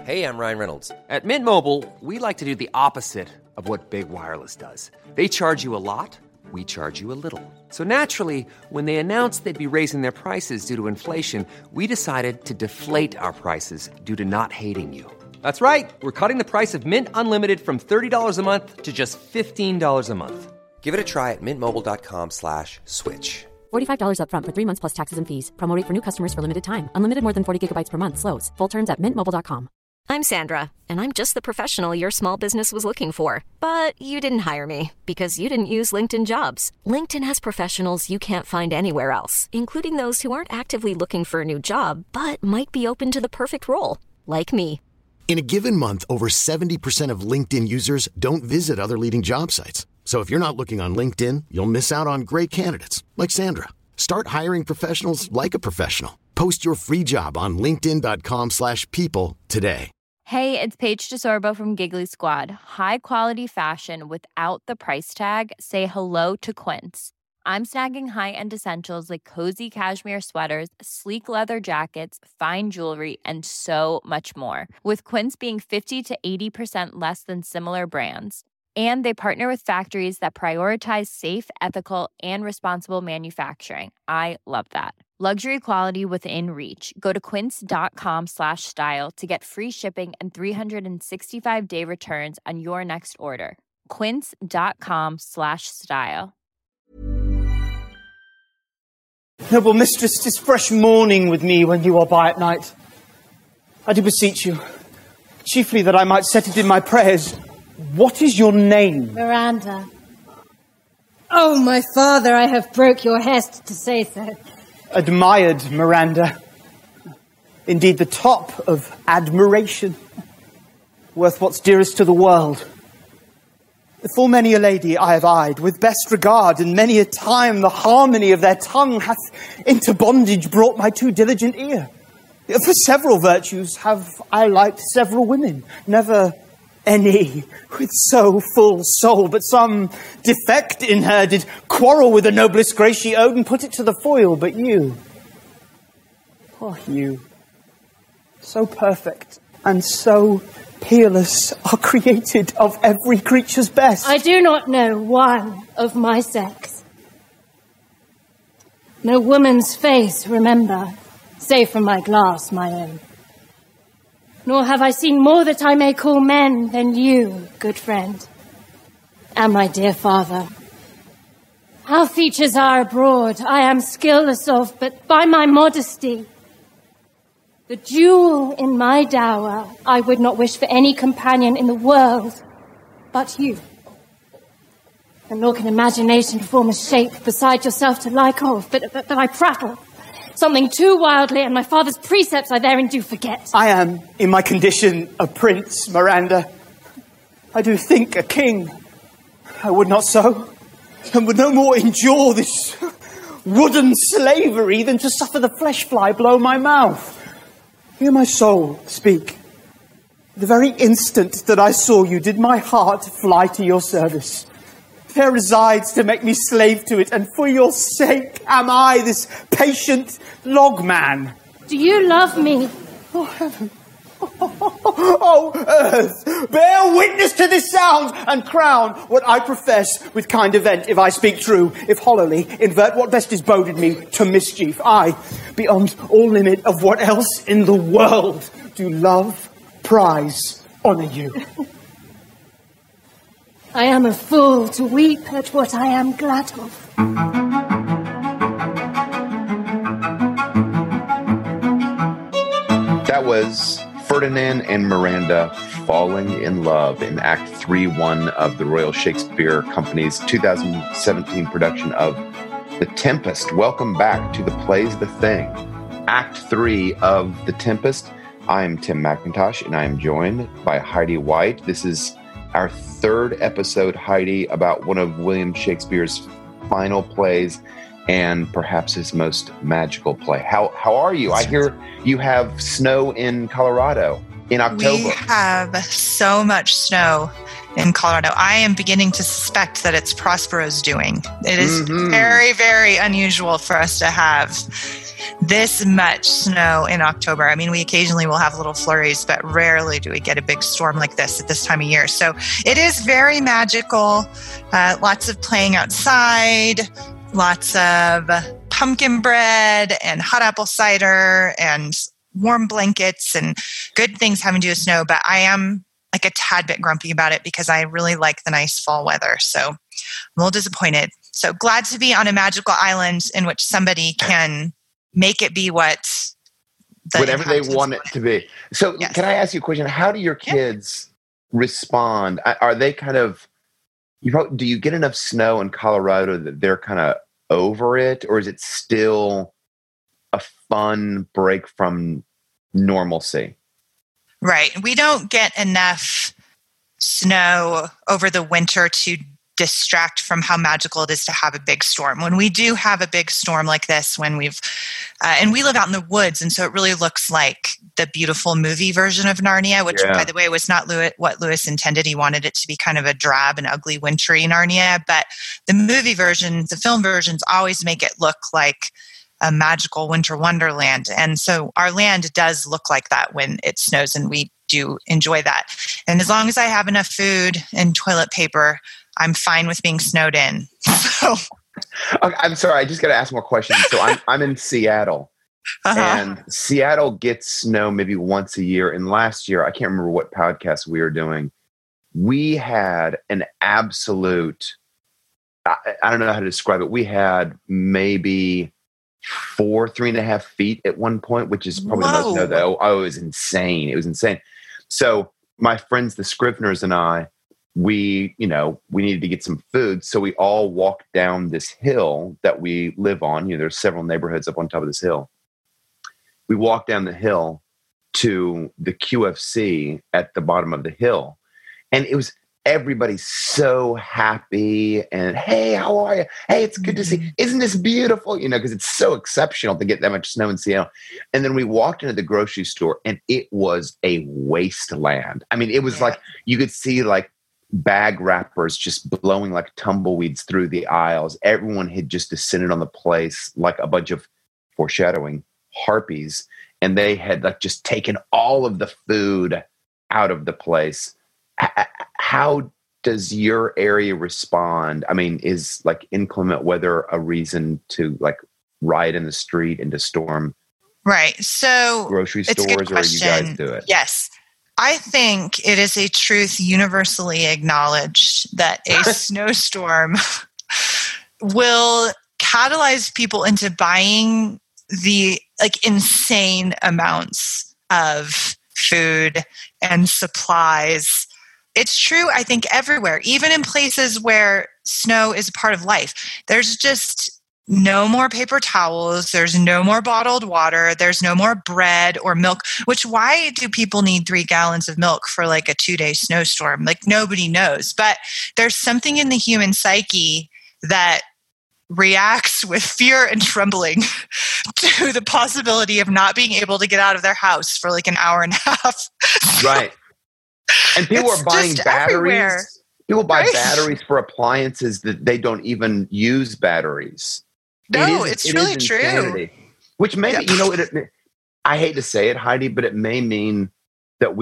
Hey, I'm Ryan Reynolds. At Mint Mobile, we like to do the opposite of what Big Wireless does. They charge you a lot, we charge you a little. So naturally, when they announced they'd be raising their prices due to inflation, we decided to deflate our prices due to not hating you. That's right. We're cutting the price of Mint Unlimited from $30 a month to just $15 a month. Give it a try at mintmobile.com/switch. $45 up front for 3 months plus taxes and fees. Promo rate for new customers for limited time. Unlimited more than 40 gigabytes per month. Slows full terms at mintmobile.com. I'm Sandra, and I'm just the professional your small business was looking for. But you didn't hire me because you didn't use LinkedIn Jobs. LinkedIn has professionals you can't find anywhere else, including those who aren't actively looking for a new job, but might be open to the perfect role, like me. In a given month, over 70% of LinkedIn users don't visit other leading job sites. So if you're not looking on LinkedIn, you'll miss out on great candidates like Sandra. Start hiring professionals like a professional. Post your free job on linkedin.com/people today. Hey, it's Paige DeSorbo from Giggly Squad. High quality fashion without the price tag. Say hello to Quince. I'm snagging high-end essentials like cozy cashmere sweaters, sleek leather jackets, fine jewelry, and so much more. With Quince being 50 to 80% less than similar brands. And they partner with factories that prioritize safe, ethical, and responsible manufacturing. I love that. Luxury quality within reach. Go to quince.com/style to get free shipping and 365-day returns on your next order. Quince.com/style. Noble mistress, 'tis fresh morning with me when you are by at night. I do beseech you, chiefly that I might set it in my prayers. What is your name? Miranda. Oh, my father, I have broke your hest to say so. Admired Miranda. Indeed, the top of admiration. Worth what's dearest to the world. Full many a lady I have eyed with best regard, and many a time the harmony of their tongue hath into bondage brought my too diligent ear. For several virtues have I liked several women, never any with so full soul, but some defect in her did quarrel with the noblest grace she owed and put it to the foil. But you, poor you, so perfect and so peerless, are created of every creature's best. I do not know one of my sex. No woman's face, remember, save from my glass, my own. Nor have I seen more that I may call men than you, good friend, and my dear father. How features are abroad, I am skilless of, but by my modesty, the jewel in my dower, I would not wish for any companion in the world but you. And nor can imagination form a shape beside yourself to like of, but I prattle. Something too wildly, and my father's precepts I therein do forget. I am, in my condition, a prince, Miranda. I do think a king. I would not so, and would no more endure this wooden slavery than to suffer the flesh fly blow my mouth. Hear my soul speak. The very instant that I saw you did my heart fly to your service. There resides to make me slave to it, and for your sake am I this patient logman. Do you love me? Oh, heaven. Oh, earth, bear witness to this sound, and crown what I profess with kind event, if I speak true, if hollowly invert what best is boded me to mischief. I, beyond all limit of what else in the world, do love, prize, honour you. I am a fool to weep at what I am glad of. That was Ferdinand and Miranda falling in love in Act 3-1 of the Royal Shakespeare Company's 2017 production of The Tempest. Welcome back to The Play's the Thing, Act 3 of The Tempest. I am Tim McIntosh, and I am joined by Heidi White. This is our third episode, Heidi, about one of William Shakespeare's final plays and perhaps his most magical play. How are you? I hear you have snow in Colorado. in October? We have so much snow in Colorado. I am beginning to suspect that it's Prospero's doing. It is very, very unusual for us to have this much snow in October. I mean, we occasionally will have little flurries, but rarely do we get a big storm like this at this time of year. So it is very magical. Lots of playing outside, lots of pumpkin bread and hot apple cider and warm blankets and good things having to do with snow. But I am like a tad bit grumpy about it because I really like the nice fall weather. So I'm a little disappointed. So glad to be on a magical island in which somebody can make it be whatever they want it to be. So Can I ask you a question? How do your kids respond? Are they kind of, do you get enough snow in Colorado that they're kind of over it? Or is it still a fun break from normalcy? Right. We don't get enough snow over the winter to distract from how magical it is to have a big storm. When we do have a big storm like this, when and we live out in the woods, and so it really looks like the beautiful movie version of Narnia, which, by the way, was not what Lewis intended. He wanted it to be kind of a drab and ugly, wintry Narnia, but the movie version, the film versions, always make it look like a magical winter wonderland. And so our land does look like that when it snows, and we do enjoy that. And as long as I have enough food and toilet paper, I'm fine with being snowed in. So, okay, I'm sorry, I just got to ask more questions. So I'm in Seattle, and Seattle gets snow maybe once a year. And last year, I can't remember what podcast we were doing. We had an absolute, I don't know how to describe it. We had maybe 3.5 feet at one point, which is probably the most snow though. Oh, it was insane. It was insane. So my friends, the Scriveners, and I, we needed to get some food. So we all walked down this hill that we live on. There's several neighborhoods up on top of this hill. We walked down the hill to the QFC at the bottom of the hill. And it was everybody's so happy. And, hey, how are you? Hey, it's good to see. Isn't this beautiful? Because it's so exceptional to get that much snow in Seattle. And then we walked into the grocery store, and it was a wasteland. I mean, it was like you could see like bag wrappers just blowing like tumbleweeds through the aisles. Everyone had just descended on the place like a bunch of, foreshadowing, harpies, and they had like just taken all of the food out of the place. How does your area respond? I mean, is like inclement weather a reason to like riot in the street and to storm So grocery stores, or you guys do it? Yes. I think it is a truth universally acknowledged that a snowstorm will catalyze people into buying the like insane amounts of food and supplies. It's true, I think, everywhere, even in places where snow is a part of life. There's just no more paper towels. There's no more bottled water. There's no more bread or milk, why do people need 3 gallons of milk for like a 2-day snowstorm? Like nobody knows. But there's something in the human psyche that reacts with fear and trembling to the possibility of not being able to get out of their house for like an hour and a half. Right. And people are buying batteries. Everywhere. People buy batteries for appliances that they don't even use batteries. No, it's really true. Which maybe, I hate to say it, Heidi, but it may mean that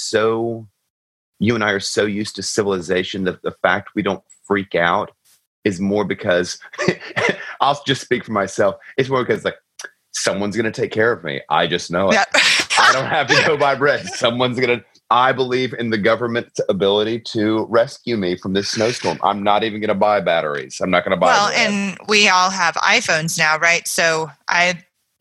you and I are so used to civilization that the fact we don't freak out is more because, I'll just speak for myself, it's more because like, someone's going to take care of me. I just know it. I don't have to go buy bread. I believe in the government's ability to rescue me from this snowstorm. I'm not even going to buy batteries. I'm not going to buy bread. And we all have iPhones now, right? So I'm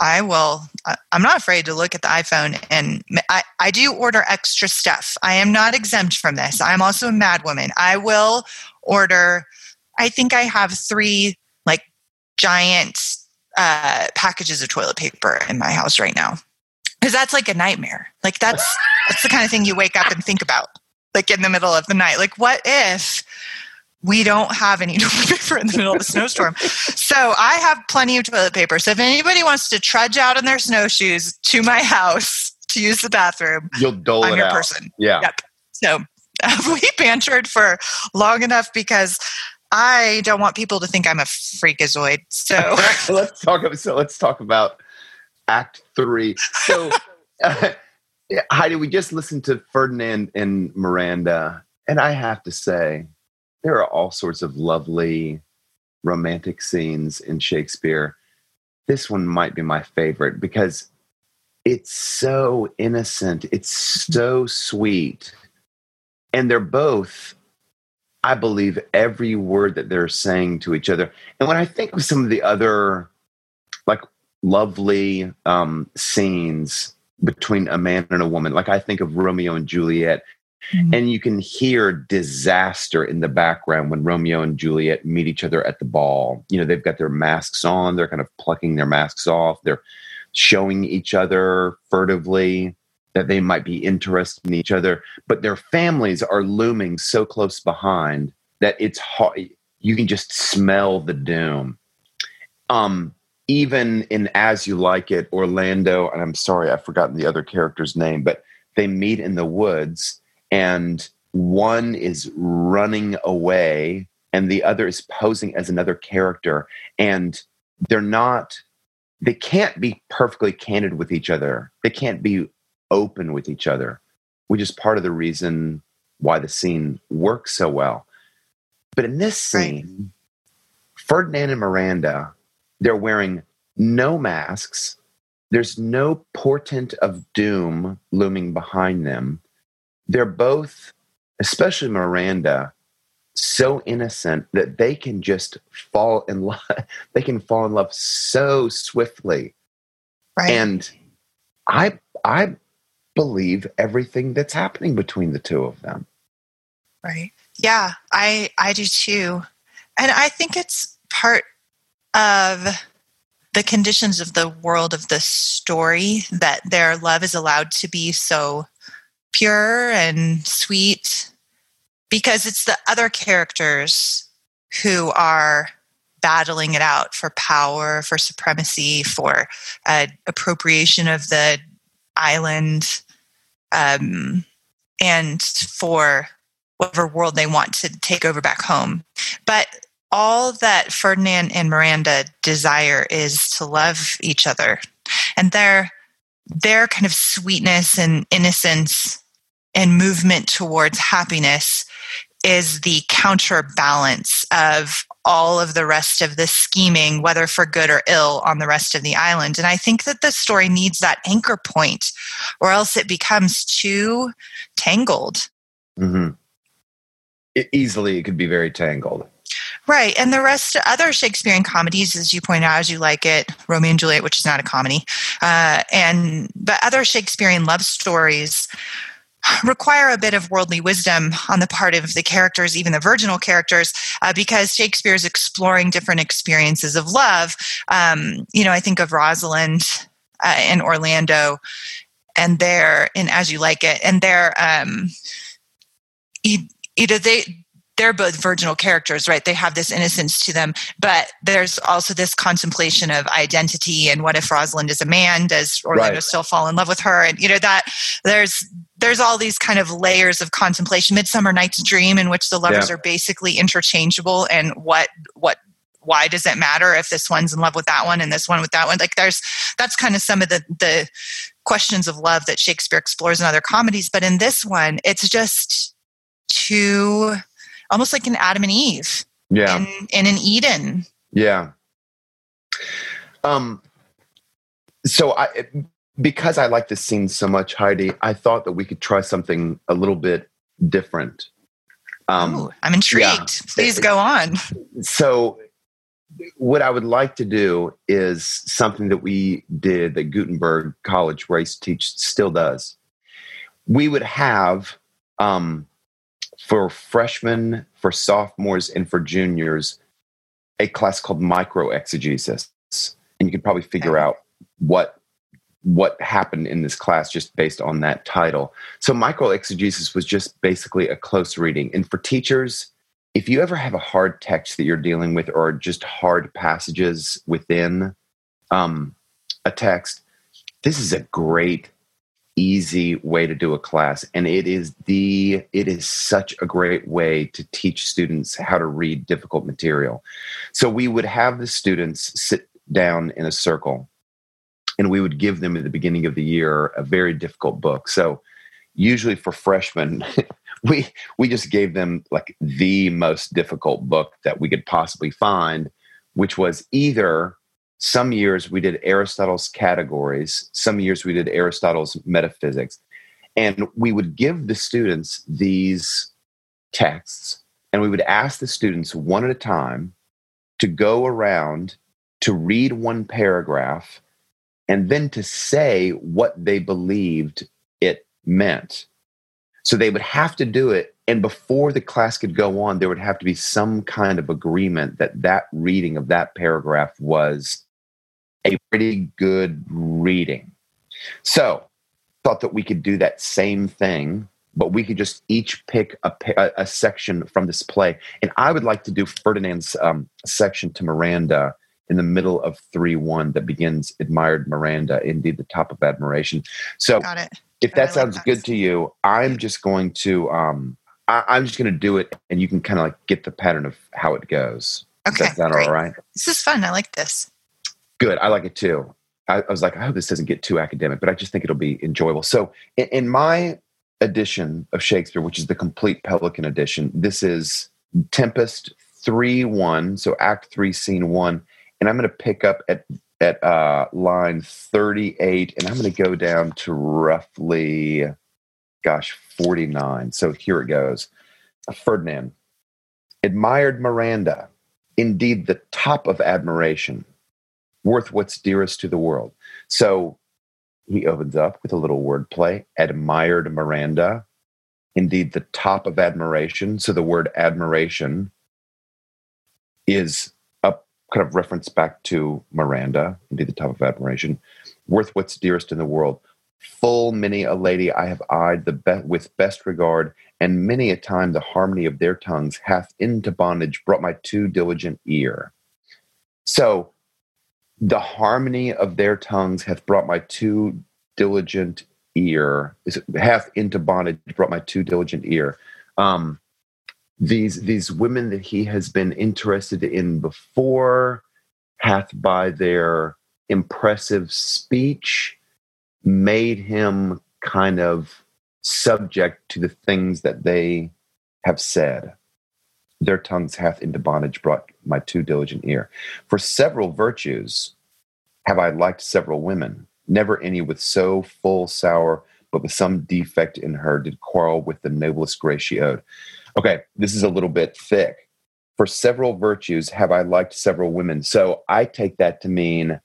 not afraid to look at the iPhone, and I do order extra stuff. I am not exempt from this. I'm also a mad woman. I will order, I think I have 3 like giant packages of toilet paper in my house right now. Because that's like a nightmare. Like that's the kind of thing you wake up and think about, like in the middle of the night. Like, what if we don't have any toilet paper in the middle of a snowstorm? So I have plenty of toilet paper. So if anybody wants to trudge out on their snowshoes to my house to use the bathroom, you'll dole I'm it your out. person. Yeah. Yep. So we bantered for long enough because I don't want people to think I'm a freakazoid. So let's talk about Act 3. So, Heidi, we just listened to Ferdinand and Miranda, and I have to say, there are all sorts of lovely romantic scenes in Shakespeare. This one might be my favorite because it's so innocent. It's so sweet. And they're both, I believe, every word that they're saying to each other. And when I think of some of the other like lovely scenes between a man and a woman, like I think of Romeo and Juliet, and you can hear disaster in the background when Romeo and Juliet meet each other at the ball. You know, they've got their masks on. They're kind of plucking their masks off. They're showing each other furtively that they might be interested in each other, but their families are looming so close behind that it's hard. You can just smell the doom. Even in As You Like It, Orlando, and I'm sorry, I've forgotten the other character's name, but they meet in the woods and one is running away and the other is posing as another character. And they can't be perfectly candid with each other. They can't be open with each other, which is part of the reason why the scene works so well. But in this scene, Ferdinand and Miranda, they're wearing no masks. There's no portent of doom looming behind them. They're both, especially Miranda, so innocent that they can just fall in love. They can fall in love so swiftly. Right. And I believe everything that's happening between the two of them. Right. Yeah, I do too. And I think it's part of the conditions of the world of the story that their love is allowed to be so pure and sweet, because it's the other characters who are battling it out for power, for supremacy, for appropriation of the island, and for whatever world they want to take over back home. But all that Ferdinand and Miranda desire is to love each other. And their kind of sweetness and innocence and movement towards happiness is the counterbalance of all of the rest of the scheming, whether for good or ill, on the rest of the island. And I think that the story needs that anchor point, or else it becomes too tangled. Mm-hmm. Easily, it could be very tangled. Right. And the rest, other Shakespearean comedies, as you point out, As You Like It, Romeo and Juliet, which is not a comedy, but other Shakespearean love stories require a bit of worldly wisdom on the part of the characters, even the virginal characters, because Shakespeare is exploring different experiences of love. I think of Rosalind and Orlando, and they're in As You Like It, and they're both virginal characters, right? They have this innocence to them, but there's also this contemplation of identity. And what if Rosalind is a man? Does Orlando still fall in love with her? And that there's all these kind of layers of contemplation. Midsummer Night's Dream, in which the lovers are basically interchangeable, and why does it matter if this one's in love with that one and this one with that one? Like that's kind of some of the questions of love that Shakespeare explores in other comedies. But in this one, it's just too, almost like an Adam and Eve in an Eden. Yeah. So because I like this scene so much, Heidi, I thought that we could try something a little bit different. I'm intrigued. Yeah. Please go on. So what I would like to do is something that we did that Gutenberg College, where I used to teach, still does. We would have, for freshmen, for sophomores, and for juniors, a class called microexegesis. And you could probably figure out what happened in this class just based on that title. So microexegesis was just basically a close reading. And for teachers, if you ever have a hard text that you're dealing with, or just hard passages within a text, this is a great easy way to do a class. And it is such a great way to teach students how to read difficult material. So we would have the students sit down in a circle, and we would give them at the beginning of the year a very difficult book. So usually for freshmen, we just gave them like the most difficult book that we could possibly find, which was either some years we did Aristotle's Categories, some years we did Aristotle's Metaphysics. And we would give the students these texts, and we would ask the students one at a time to go around to read one paragraph and then to say what they believed it meant. So they would have to do it. And before the class could go on, there would have to be some kind of agreement that that reading of that paragraph was a pretty good reading. So thought that we could do that same thing, but we could just each pick a section from this play. And I would like to do Ferdinand's section to Miranda in the middle of 3-1 that begins, admired Miranda, indeed the top of admiration. So Got it. If that sounds good to you, I'm just going to I'm just going to do it, and you can kind of like get the pattern of how it goes. Okay, Does that sound great. all right? This is fun. I like this. Good. I like it too. I was like, I hope this doesn't get too academic, but I just think it'll be enjoyable. So in my edition of Shakespeare, which is the complete Pelican edition, this is Tempest 3-1, so Act 3, Scene 1, and I'm going to pick up at line 38, and I'm going to go down to roughly, 49. So here it goes. Ferdinand, admired Miranda, indeed the top of admiration, worth what's dearest to the world. So he opens up with a little wordplay, admired Miranda, indeed the top of admiration. So the word admiration is a kind of reference back to Miranda, indeed the top of admiration, worth what's dearest in the world. Full many a lady I have eyed with best regard, and many a time the harmony of their tongues hath into bondage brought my too diligent ear. So the harmony of their tongues hath brought my too diligent ear, hath into bondage brought my too diligent ear. These women that he has been interested in before hath by their impressive speech made him kind of subject to the things that they have said. Their tongues hath into bondage brought my too diligent ear. For several virtues have I liked several women, never any with so full sour, but with some defect in her did quarrel with the noblest grace she owed. Okay, this is a little bit thick. For several virtues have I liked several women. So I take that to mean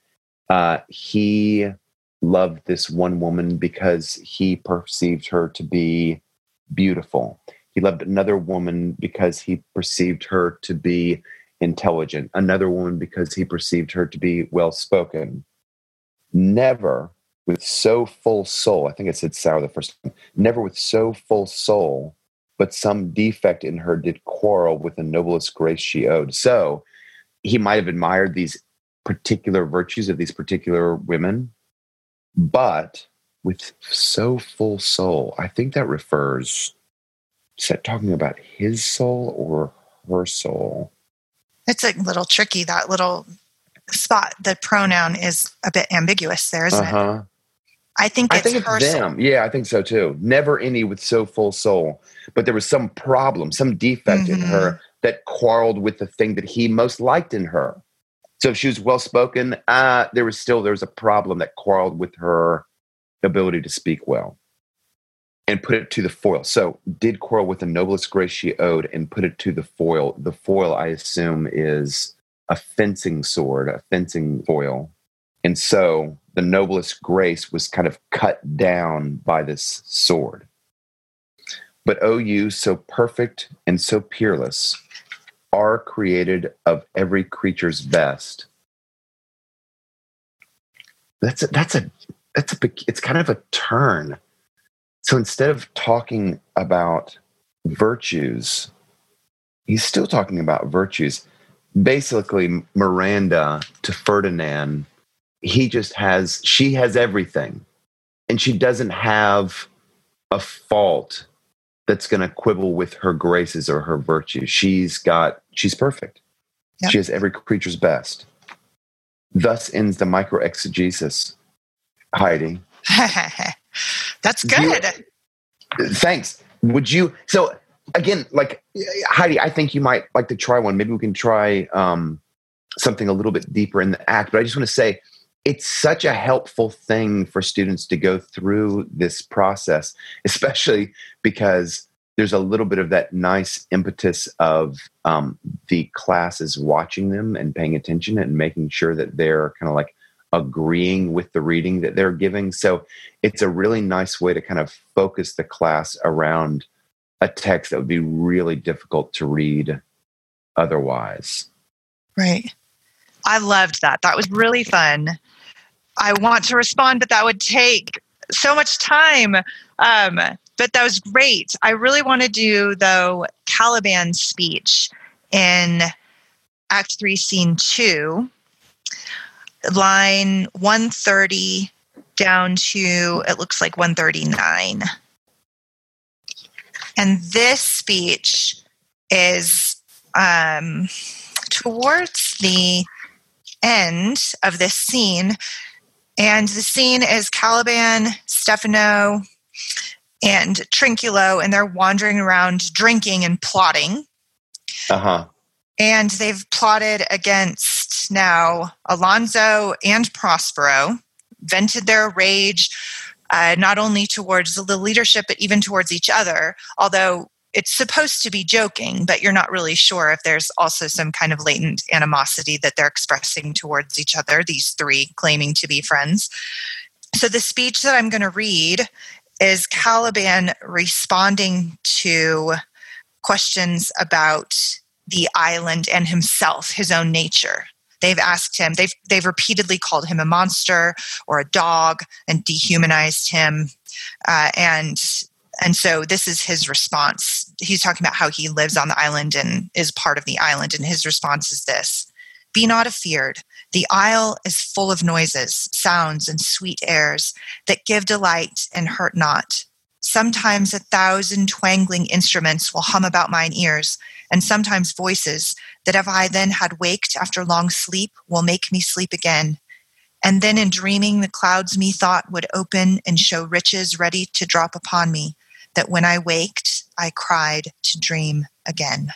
he loved this one woman because he perceived her to be beautiful. He loved another woman because he perceived her to be intelligent. Another woman because he perceived her to be well-spoken. Never with so full soul, I think I said sour the first time, never with so full soul, but some defect in her did quarrel with the noblest grace she owed. So he might have admired these particular virtues of these particular women, but with so full soul, I think that refers, is that talking about his soul or her soul? It's a little tricky, that little spot. The pronoun is a bit ambiguous there, isn't it? I think it's her them. soul. Yeah, I think so too. Never any with so full soul. But there was some problem, some defect in her that quarreled with the thing that he most liked in her. So if she was well-spoken, there was a problem that quarreled with her ability to speak well and put it to the foil. So did quarrel with the noblest grace she owed and put it to the foil. The foil, I assume, is a fencing sword, a fencing foil. And so the noblest grace was kind of cut down by this sword. But O you, so perfect and so peerless, are created of every creature's best. It's kind of a turn. So instead of talking about virtues, he's still talking about virtues. Basically, Miranda to Ferdinand, she has everything. and she doesn't have a fault that's going to quibble with her graces or her virtues. She's perfect. Yep. She has every creature's best. Thus ends the microexegesis, Heidi. That's good. Thanks. So again, like Heidi, I think you might like to try one. Maybe we can try something a little bit deeper in the act, but I just want to say, it's such a helpful thing for students to go through this process, especially because there's a little bit of that nice impetus of the classes watching them and paying attention and making sure that they're kind of like agreeing with the reading that they're giving. So it's a really nice way to kind of focus the class around a text that would be really difficult to read otherwise. Right. I loved that. That was really fun. I want to respond, but that would take so much time. But that was great. I really want to do, though, Caliban's speech in Act 3, Scene 2, line 130 down to, it looks like 139. And this speech is towards the end of this scene. And the scene is Caliban, Stefano, and Trinculo, and they're wandering around drinking and plotting. Uh-huh. And they've plotted against now Alonso and Prospero, vented their rage not only towards the leadership, but even towards each other, although it's supposed to be joking, but you're not really sure if there's also some kind of latent animosity that they're expressing towards each other, these three claiming to be friends. So the speech that I'm going to read is Caliban responding to questions about the island and himself, his own nature. They've asked him, they've repeatedly called him a monster or a dog and dehumanized him. And so this is his response. He's talking about how he lives on the island and is part of the island. And his response is this: "Be not afeared. The isle is full of noises, sounds, and sweet airs that give delight and hurt not. Sometimes 1,000 twangling instruments will hum about mine ears, and sometimes voices that if I then had waked after long sleep will make me sleep again. And then in dreaming the clouds methought would open and show riches ready to drop upon me, that when I waked, I cried to dream again."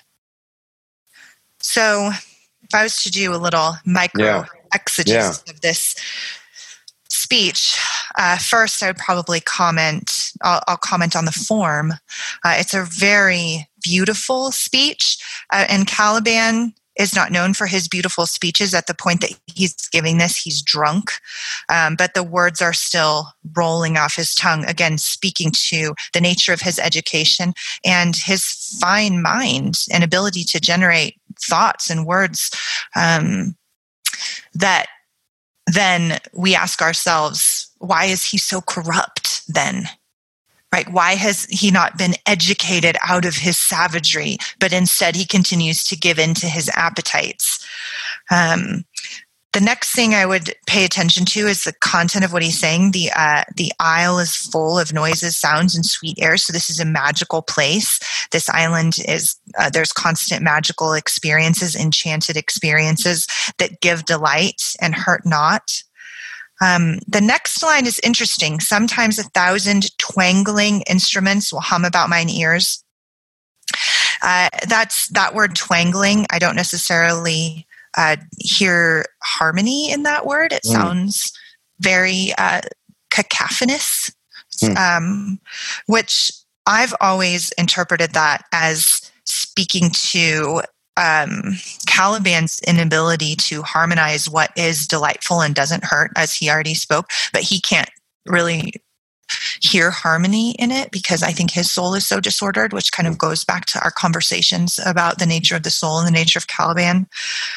So if I was to do a little micro exegesis of this speech, first I would probably comment, I'll comment on the form. It's a very beautiful speech, and Caliban is not known for his beautiful speeches. At the point that he's giving this, he's drunk, but the words are still rolling off his tongue, again, speaking to the nature of his education and his fine mind and ability to generate thoughts and words that then we ask ourselves, why is he so corrupt then? Right? Why has he not been educated out of his savagery, but instead he continues to give in to his appetites? The next thing I would pay attention to is the content of what he's saying. The isle is full of noises, sounds, and sweet air. So this is a magical place. This island is, there's constant magical experiences, enchanted experiences that give delight and hurt not. The next line is interesting. "Sometimes 1,000 twangling instruments will hum about mine ears." That's that word twangling. I don't necessarily hear harmony in that word. It sounds very cacophonous, which I've always interpreted that as speaking to Caliban's inability to harmonize what is delightful and doesn't hurt, as he already spoke, but he can't really hear harmony in it because I think his soul is so disordered, which kind of goes back to our conversations about the nature of the soul and the nature of Caliban.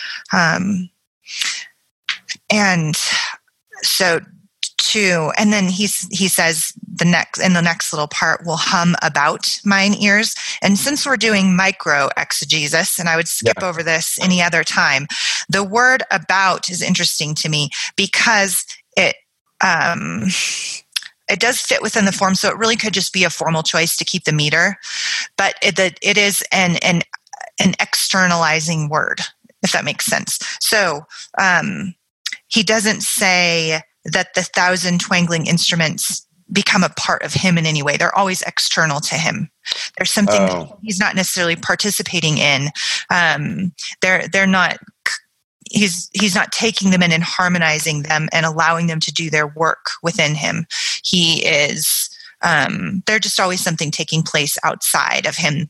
And so and then he says the next little part will hum about mine ears. And since we're doing micro exegesis, and I would skip over this any other time, the word about is interesting to me because it it does fit within the form. So it really could just be a formal choice to keep the meter, but it is an externalizing word, if that makes sense. So he doesn't say that the 1,000 twangling instruments become a part of him in any way. They're always external to him. There's something that he's not necessarily participating in. They're not. He's not taking them in and harmonizing them and allowing them to do their work within him. He is. They're just always something taking place outside of him.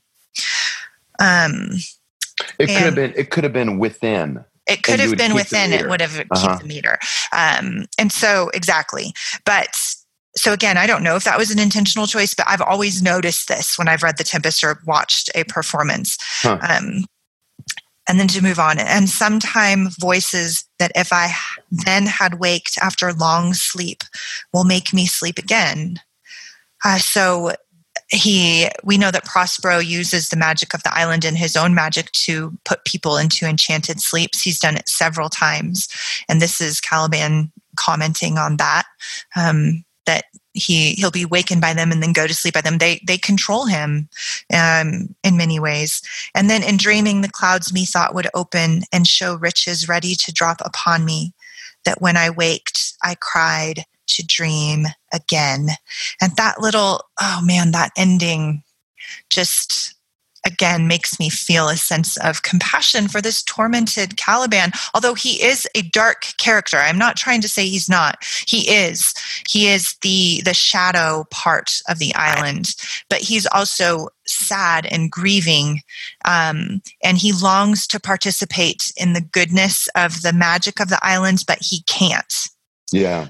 It could have been within. It could have been within. It would have kept the meter. And so exactly, but. So again, I don't know if that was an intentional choice, but I've always noticed this when I've read The Tempest or watched a performance. And then to move on, and sometime voices that if I then had waked after long sleep will make me sleep again. So we know that Prospero uses the magic of the island and his own magic to put people into enchanted sleeps. He's done it several times. And this is Caliban commenting on that. That he'll be wakened by them and then go to sleep by them. They control him in many ways. And then in dreaming, the clouds methought would open and show riches ready to drop upon me, that when I waked, I cried to dream again. And that little, that ending just, again, makes me feel a sense of compassion for this tormented Caliban. Although he is a dark character. I'm not trying to say he's not. He is the shadow part of the island, but he's also sad and grieving. And he longs to participate in the goodness of the magic of the islands, but he can't. Yeah.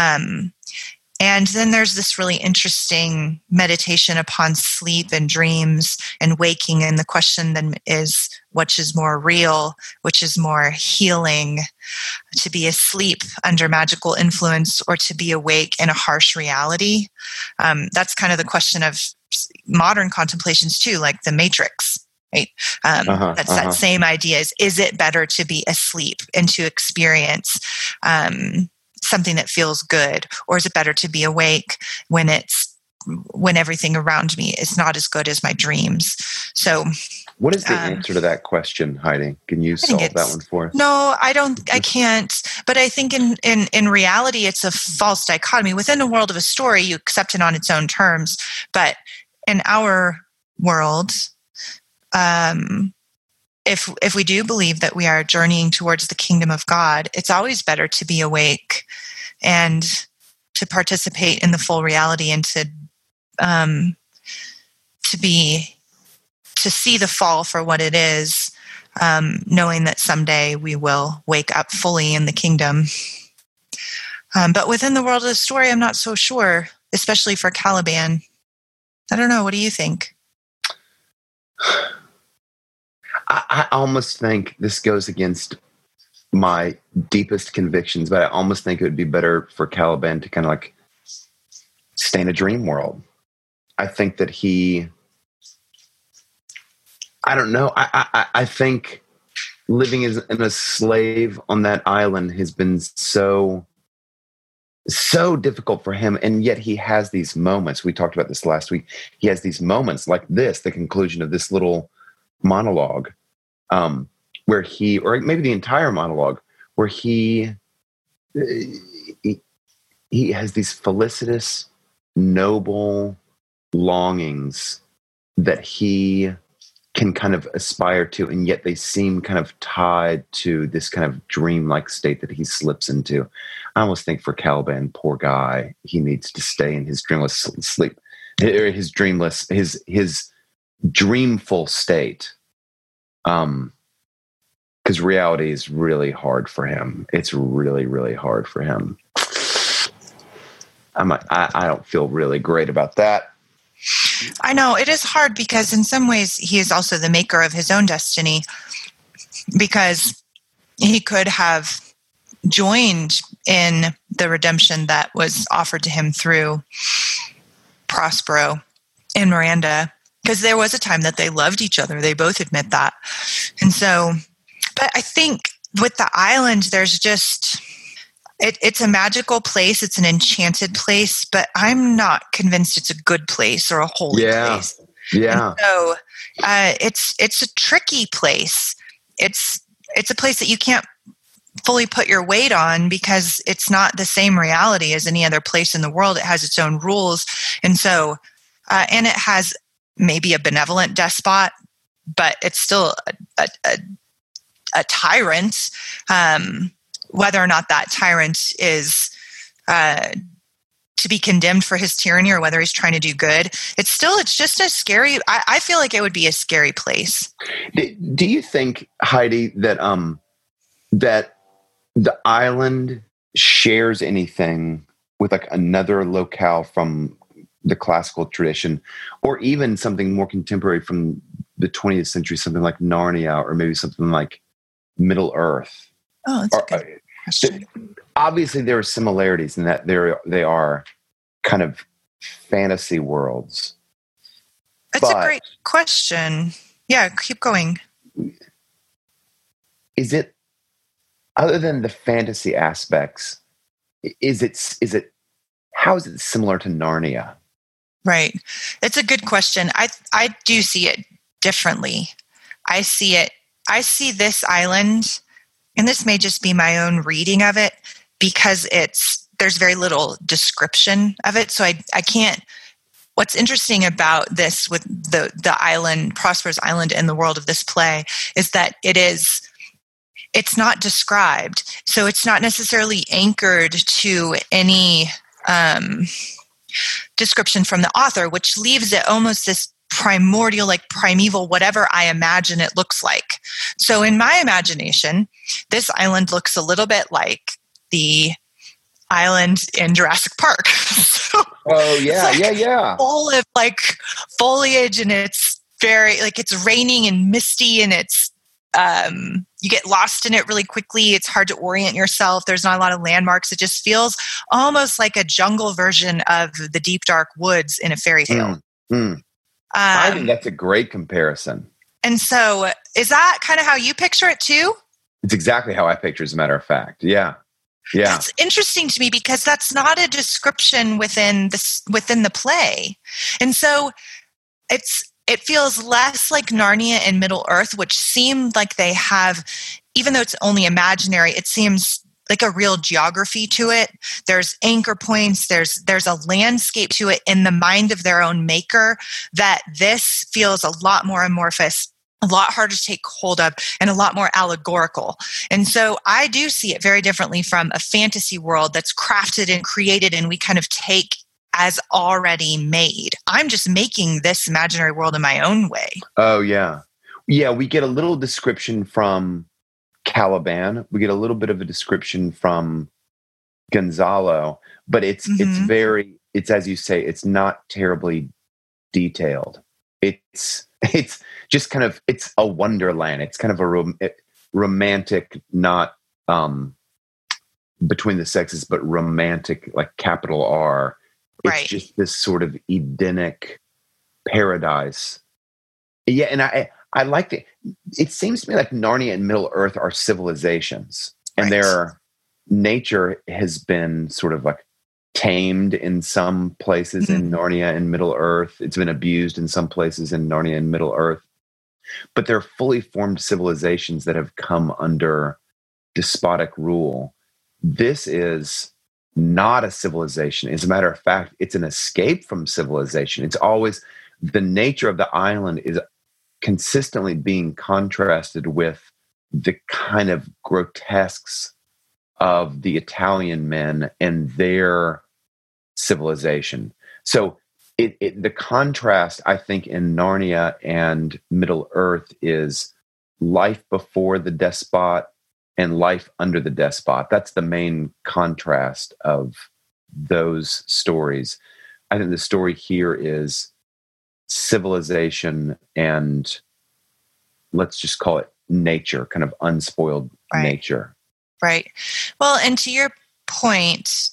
And then there's this really interesting meditation upon sleep and dreams and waking. And the question then is, which is more real, which is more healing, to be asleep under magical influence or to be awake in a harsh reality? That's kind of the question of modern contemplations too, like the Matrix. Right? That same idea is it better to be asleep and to experience something that feels good, or is it better to be awake when everything around me is not as good as my dreams? So what is the answer to that question, Heidi? Can you solve that one for us? No, I can't. But I think in reality, it's a false dichotomy. Within the world of a story, you accept it on its own terms. But in our world, if we do believe that we are journeying towards the kingdom of God, it's always better to be awake and to participate in the full reality and to see the fall for what it is, knowing that someday we will wake up fully in the kingdom. But within the world of the story, I'm not so sure, especially for Caliban. I don't know. What do you think? I almost think this goes against my deepest convictions, but I almost think it would be better for Caliban to kind of like stay in a dream world. I think that I don't know. I think living as a slave on that island has been so difficult for him. And yet he has these moments. We talked about this last week. He has these moments like this, the conclusion of this little monologue, where he, or maybe the entire monologue, where he has these felicitous, noble longings that he can kind of aspire to, and yet they seem kind of tied to this kind of dreamlike state that he slips into. I almost think for Caliban, poor guy, he needs to stay in his dreamless sleep, or his dreamful state. Because reality is really hard for him. It's really, really hard for him. I don't feel really great about that. I know it is hard because in some ways he is also the maker of his own destiny, because he could have joined in the redemption that was offered to him through Prospero and Miranda, because there was a time that they loved each other. They both admit that. And so, but I think with the island, there's just, it's a magical place. It's an enchanted place, but I'm not convinced it's a good place or a holy place. Yeah. And so it's a tricky place. It's a place that you can't fully put your weight on because it's not the same reality as any other place in the world. It has its own rules. And so, and it has maybe a benevolent despot, but it's still a tyrant. Whether or not that tyrant is to be condemned for his tyranny or whether he's trying to do good, it's just a scary, I feel like it would be a scary place. Do you think, Heidi, that that the island shares anything with like another locale from the classical tradition, or even something more contemporary from the 20th century, something like Narnia, or maybe something like Middle Earth? Oh, that's a good question. Obviously, there are similarities in that they are kind of fantasy worlds. That's a great question. Yeah, keep going. Is it, other than the fantasy aspects, how is it similar to Narnia? Right. It's a good question. I do see it differently. I see this island, and this may just be my own reading of it, because there's very little description of it. So I can't, what's interesting about this with the island, Prosperous Island, in the world of this play is that it's not described. So it's not necessarily anchored to any description from the author, which leaves it almost this primordial, like primeval, whatever I imagine it looks like. So in my imagination, this island looks a little bit like the island in Jurassic Park. Full of like foliage, and it's very like it's raining and misty, and it's you get lost in it really quickly. It's hard to orient yourself. There's not a lot of landmarks. It just feels almost like a jungle version of the deep, dark woods in a fairy tale. I think that's a great comparison. And so is that kind of how you picture it too? It's exactly how I picture, as a matter of fact. Yeah. Yeah. That's interesting to me because that's not a description within the play. And so it feels less like Narnia and Middle Earth, which seemed like they have, even though it's only imaginary, it seems like a real geography to it. There's anchor points. There's a landscape to it in the mind of their own maker, that this feels a lot more amorphous, a lot harder to take hold of, and a lot more allegorical. And so I do see it very differently from a fantasy world that's crafted and created and we kind of take as already made. I'm just making this imaginary world in my own way. Oh, yeah. Yeah, we get a little description from Caliban. We get a little bit of a description from Gonzalo, but it's as you say, it's not terribly detailed. It's just kind of, it's a wonderland. It's kind of a romantic, not between the sexes, but romantic, like capital R. It's just this sort of Edenic paradise. Yeah, and I like it. It seems to me like Narnia and Middle Earth are civilizations, and their nature has been sort of like tamed in some places in Narnia and Middle Earth. It's been abused in some places in Narnia and Middle Earth. But they're fully formed civilizations that have come under despotic rule. This is not a civilization. As a matter of fact, it's an escape from civilization. It's always, the nature of the island is consistently being contrasted with the kind of grotesques of the Italian men and their civilization. So the contrast, I think, in Narnia and Middle Earth is life before the despot and life under the despot. That's the main contrast of those stories. I think the story here is civilization and, let's just call it nature, kind of unspoiled nature. Right. Well, and to your point,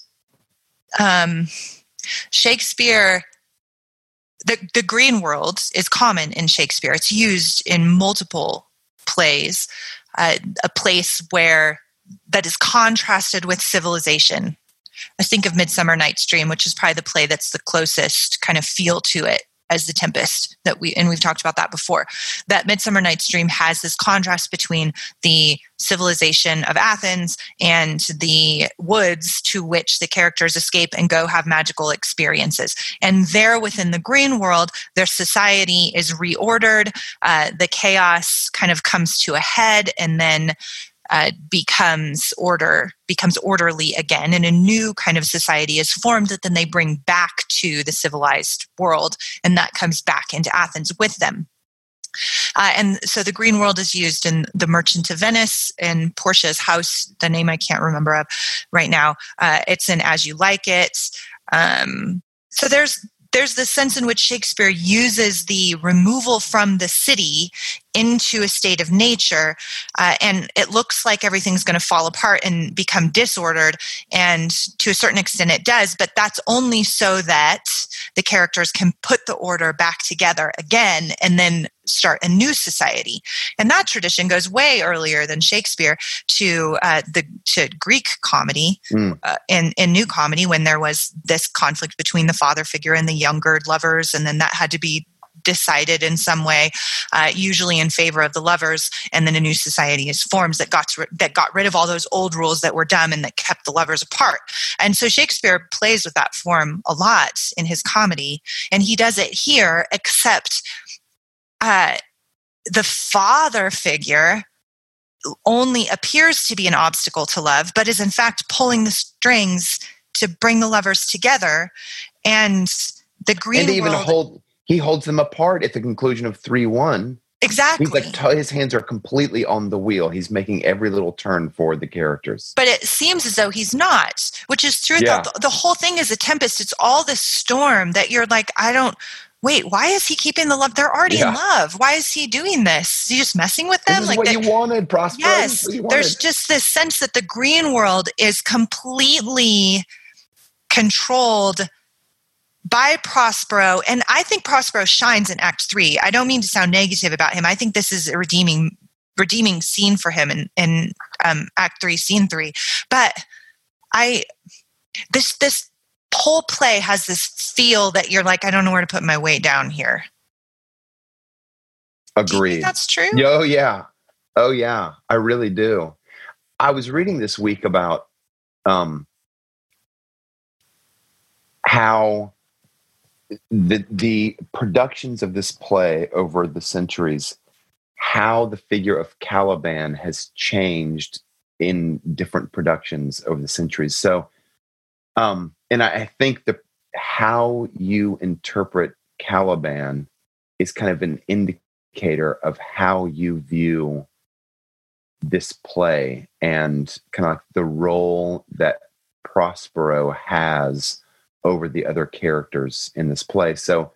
Shakespeare, the green world is common in Shakespeare. It's used in multiple plays. A place where that is contrasted with civilization. I think of Midsummer Night's Dream, which is probably the play that's the closest kind of feel to it as The Tempest, and we've talked about that before. That Midsummer Night's Dream has this contrast between the civilization of Athens and the woods to which the characters escape and go have magical experiences. And there within the green world, their society is reordered. The chaos kind of comes to a head and then becomes orderly again, and a new kind of society is formed that then they bring back to the civilized world, and that comes back into Athens with them. And so the green world is used in The Merchant of Venice, in Portia's house, the name I can't remember of right now. It's in As You Like It. So there's this sense in which Shakespeare uses the removal from the city into a state of nature, and it looks like everything's going to fall apart and become disordered, and to a certain extent it does, but that's only so that the characters can put the order back together again and then start a new society. And that tradition goes way earlier than Shakespeare to Greek comedy, in New Comedy, when there was this conflict between the father figure and the younger lovers, and then that had to be decided in some way, usually in favor of the lovers, and then a new society is formed that got rid of all those old rules that were dumb and that kept the lovers apart. And so Shakespeare plays with that form a lot in his comedy, and he does it here, except the father figure only appears to be an obstacle to love, but is in fact pulling the strings to bring the lovers together. And the green world... He holds them apart at the conclusion of 3-1. Exactly. He's like, his hands are completely on the wheel. He's making every little turn for the characters. But it seems as though he's not, which is true. Yeah. The whole thing is a tempest. It's all this storm that you're like, wait, why is he keeping the love? They're already in love. Why is he doing this? Is he just messing with them? This is what you wanted, Prospero. Yes. There's just this sense that the green world is completely controlled by Prospero, and I think Prospero shines in Act 3. I don't mean to sound negative about him. I think this is a redeeming scene for him in Act 3, Scene 3. But this whole play has this feel that you're like, I don't know where to put my weight down here. Agreed. Do you think that's true? Oh yeah, I really do. I was reading this week about how the productions of this play over the centuries, how the figure of Caliban has changed in different productions over the centuries. So, and I think how you interpret Caliban is kind of an indicator of how you view this play and kind of like the role that Prospero has over the other characters in this play. So,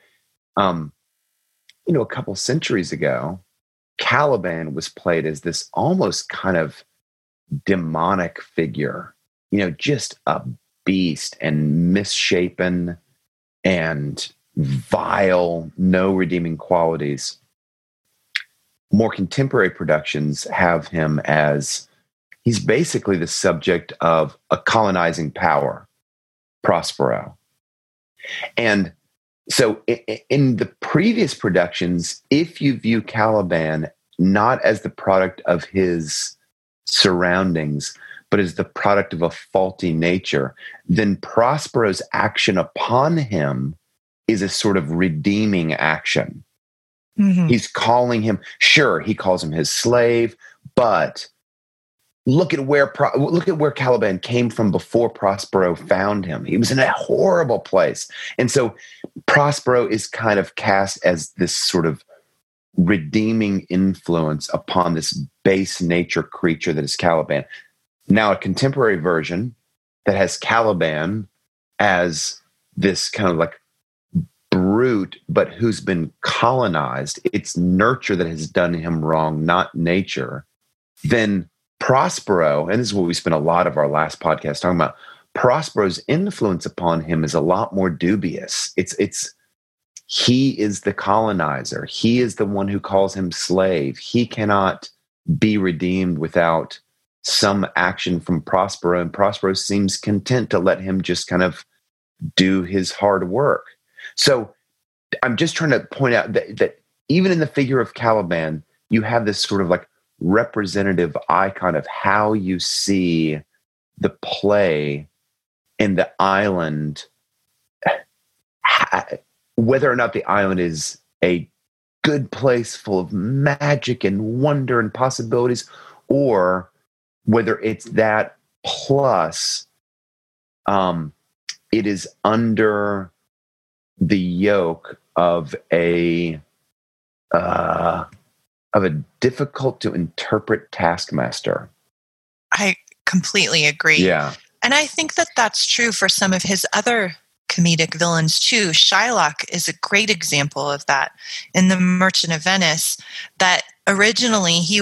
a couple centuries ago, Caliban was played as this almost kind of demonic figure, just a beast and misshapen and vile, no redeeming qualities. More contemporary productions have him as he's basically the subject of a colonizing power, Prospero. And so in the previous productions, if you view Caliban not as the product of his surroundings, but as the product of a faulty nature, then Prospero's action upon him is a sort of redeeming action. Mm-hmm. He's calling him, sure, he calls him his slave, but look at where Caliban came from before Prospero found him. He was in a horrible place. And so Prospero is kind of cast as this sort of redeeming influence upon this base nature creature that is Caliban. Now, a contemporary version that has Caliban as this kind of like brute, but who's been colonized. It's nurture that has done him wrong, not nature. Then Prospero, and this is what we spent a lot of our last podcast talking about, Prospero's influence upon him is a lot more dubious. He is the colonizer. He is the one who calls him slave. He cannot be redeemed without some action from Prospero, and Prospero seems content to let him just kind of do his hard work. So I'm just trying to point out that even in the figure of Caliban, you have this sort of like representative icon of how you see the play in the island, whether or not the island is a good place full of magic and wonder and possibilities, or whether it's that plus it is under the yoke of a difficult to interpret taskmaster. I completely agree. Yeah. And I think that that's true for some of his other comedic villains too. Shylock is a great example of that in The Merchant of Venice, that originally he's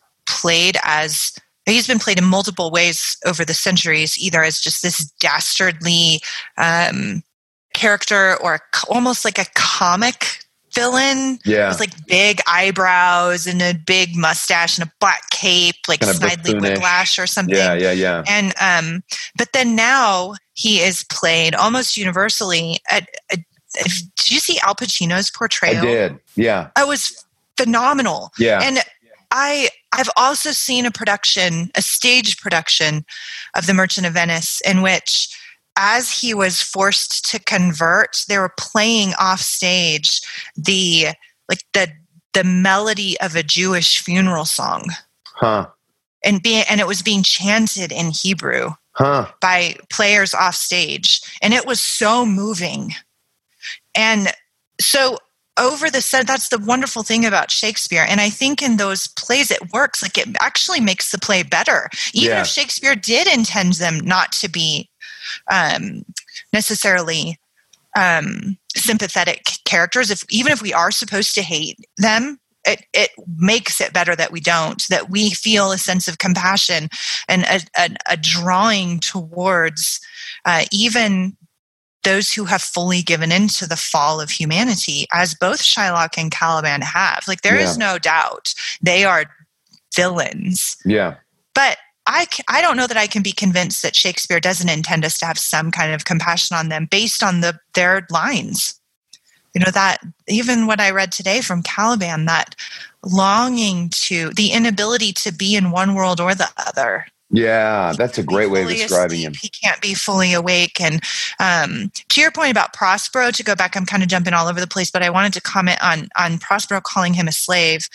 been played in multiple ways over the centuries, either as just this dastardly character or almost like a comic villain. Yeah. With like big eyebrows and a big mustache and a black cape, like kind of Snidely Whiplash or something. Yeah. And but then now he is played almost universally. Did you see Al Pacino's portrayal? I did. Yeah. It was phenomenal. Yeah. And I've also seen a stage production of The Merchant of Venice in which, as he was forced to convert, they were playing off stage the melody of a Jewish funeral song. Huh. And it was being chanted in Hebrew by players off stage. And it was so moving. And so that's the wonderful thing about Shakespeare. And I think in those plays it works. Like, it actually makes the play better. Even if Shakespeare did intend them not to be necessarily sympathetic characters, even if we are supposed to hate them, it makes it better that we don't, that we feel a sense of compassion and a drawing towards even those who have fully given into the fall of humanity, as both Shylock and Caliban have. Like, there is no doubt they are villains. Yeah. But I don't know that I can be convinced that Shakespeare doesn't intend us to have some kind of compassion on them based on their lines. You know, that even what I read today from Caliban, that longing the inability to be in one world or the other. Yeah, that's a great way of describing him. He can't be fully awake. And to your point about Prospero, to go back, I'm kind of jumping all over the place, but I wanted to comment on Prospero calling him a slave.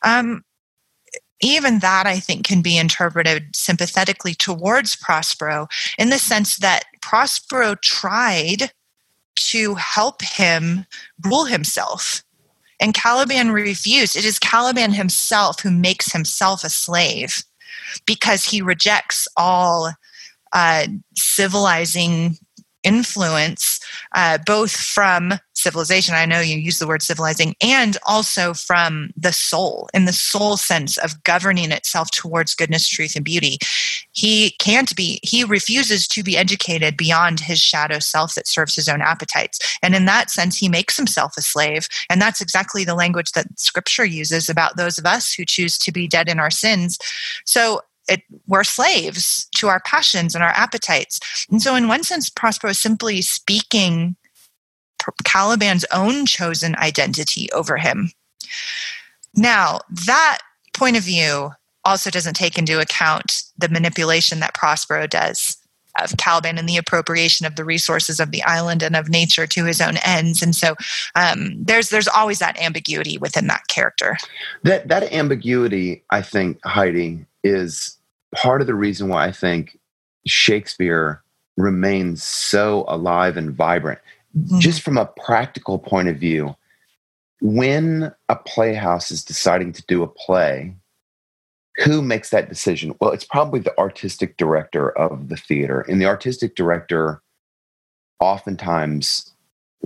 Even that, I think, can be interpreted sympathetically towards Prospero, in the sense that Prospero tried to help him rule himself, and Caliban refused. It is Caliban himself who makes himself a slave, because he rejects all civilizing influence, both from civilization, I know you use the word civilizing, and also from the soul, in the soul sense of governing itself towards goodness, truth, and beauty. He refuses to be educated beyond his shadow self that serves his own appetites. And in that sense, he makes himself a slave. And that's exactly the language that Scripture uses about those of us who choose to be dead in our sins. So we're slaves to our passions and our appetites. And so in one sense, Prospero is simply speaking Caliban's own chosen identity over him. Now, that point of view also doesn't take into account the manipulation that Prospero does of Caliban and the appropriation of the resources of the island and of nature to his own ends. And so there's always that ambiguity within that character. That ambiguity, I think, Heidi, is part of the reason why I think Shakespeare remains so alive and vibrant. Mm-hmm. Just from a practical point of view, when a playhouse is deciding to do a play, who makes that decision? Well, it's probably the artistic director of the theater. And the artistic director oftentimes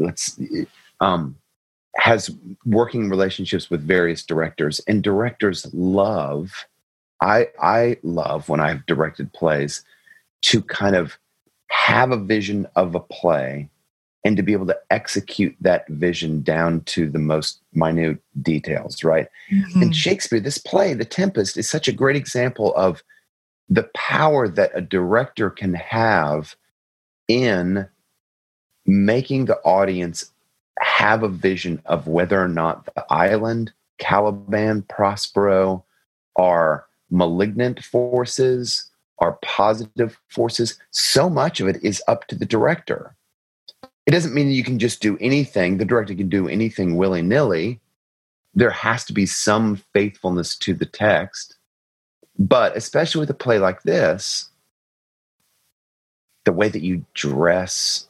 has working relationships with various directors, and directors love, I love when I've directed plays, to kind of have a vision of a play and to be able to execute that vision down to the most minute details, right? Mm-hmm. And Shakespeare, this play, The Tempest, is such a great example of the power that a director can have in making the audience have a vision of whether or not the island, Caliban, Prospero are malignant forces, are positive forces. So much of it is up to the director. It doesn't mean that you can just do anything. The director can do anything willy-nilly. There has to be some faithfulness to the text. But especially with a play like this, the way that you dress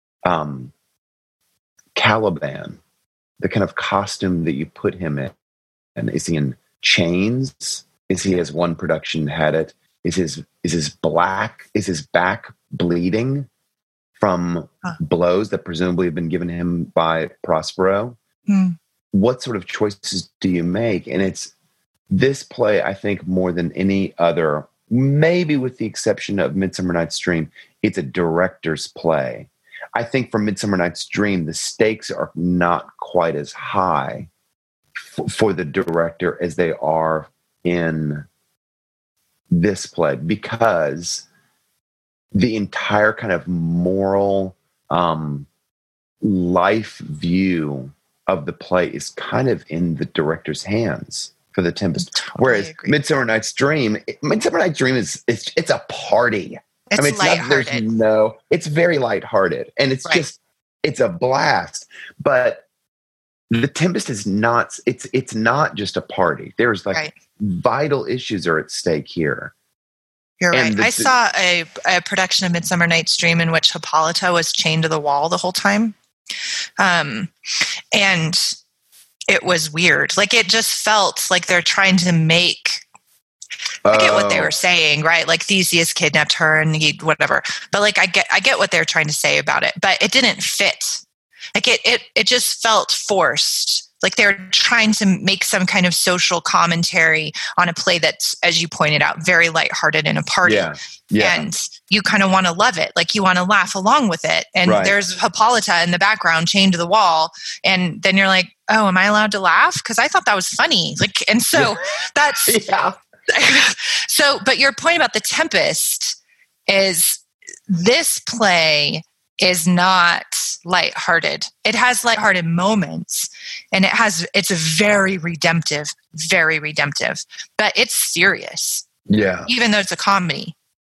Caliban, the kind of costume that you put him in, and is he in chains? Is he, as one production had it, is his back bleeding from blows that presumably have been given him by Prospero? What sort of choices do you make? And it's this play, I think, more than any other, maybe with the exception of Midsummer Night's Dream, it's a director's play. I think for Midsummer Night's Dream, the stakes are not quite as high for the director as they are in this play, because the entire kind of moral life view of the play is kind of in the director's hands for The Tempest. Totally. Whereas Midsummer Night's Dream is it's a party. It's lighthearted. It's very lighthearted, and it's just, it's a blast. But The Tempest is not, it's not just a party. There's vital issues are at stake here. You're right. I saw a production of Midsummer Night's Dream in which Hippolyta was chained to the wall the whole time. And it was weird. Like, it just felt like they're trying to make, I get what they were saying, right? Like, Theseus kidnapped her and whatever. But like, I get what they're trying to say about it, but it didn't fit. Like, it just felt forced. Like, they're trying to make some kind of social commentary on a play that's, as you pointed out, very lighthearted in a party. Yeah. And you kind of want to love it. Like, you want to laugh along with it. And there's Hippolyta in the background chained to the wall. And then you're like, oh, am I allowed to laugh? Because I thought that was funny. Like, and so that's... So, but your point about The Tempest is this play is not lighthearted. It has lighthearted moments, and it's very redemptive, but it's serious. Yeah. Even though it's a comedy.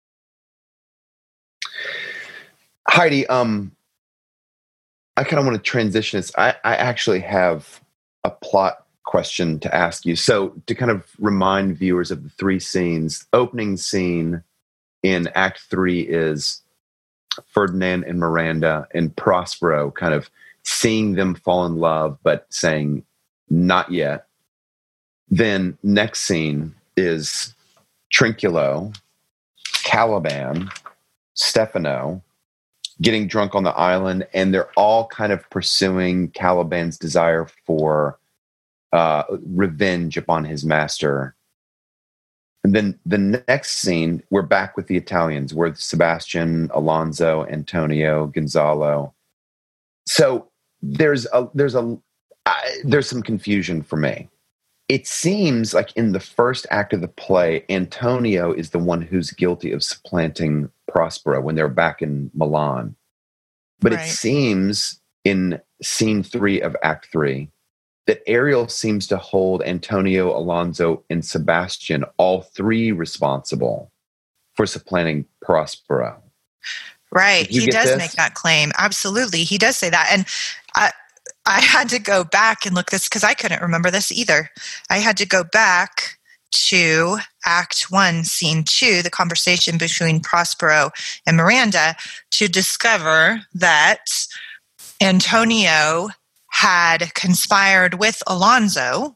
Heidi, I kind of want to transition this. I actually have a plot question to ask you. So, to kind of remind viewers of the three scenes, opening scene in Act 3 is Ferdinand and Miranda and Prospero kind of seeing them fall in love, but saying, not yet. Then next scene is Trinculo, Caliban, Stefano getting drunk on the island, and they're all kind of pursuing Caliban's desire for revenge upon his master. And then the next scene, we're back with the Italians, with Sebastian, Alonso, Antonio, Gonzalo. So there's some confusion for me. It seems like in the first act of the play, Antonio is the one who's guilty of supplanting Prospero when they're back in Milan. But it seems in scene 3 of Act 3 that Ariel seems to hold Antonio, Alonso, and Sebastian, all three responsible for supplanting Prospero. Right. He does make that claim. Absolutely. He does say that. And I had to go back and look this because I couldn't remember this either. I had to go back to Act 1, Scene 2, the conversation between Prospero and Miranda, to discover that Antonio had conspired with Alonso,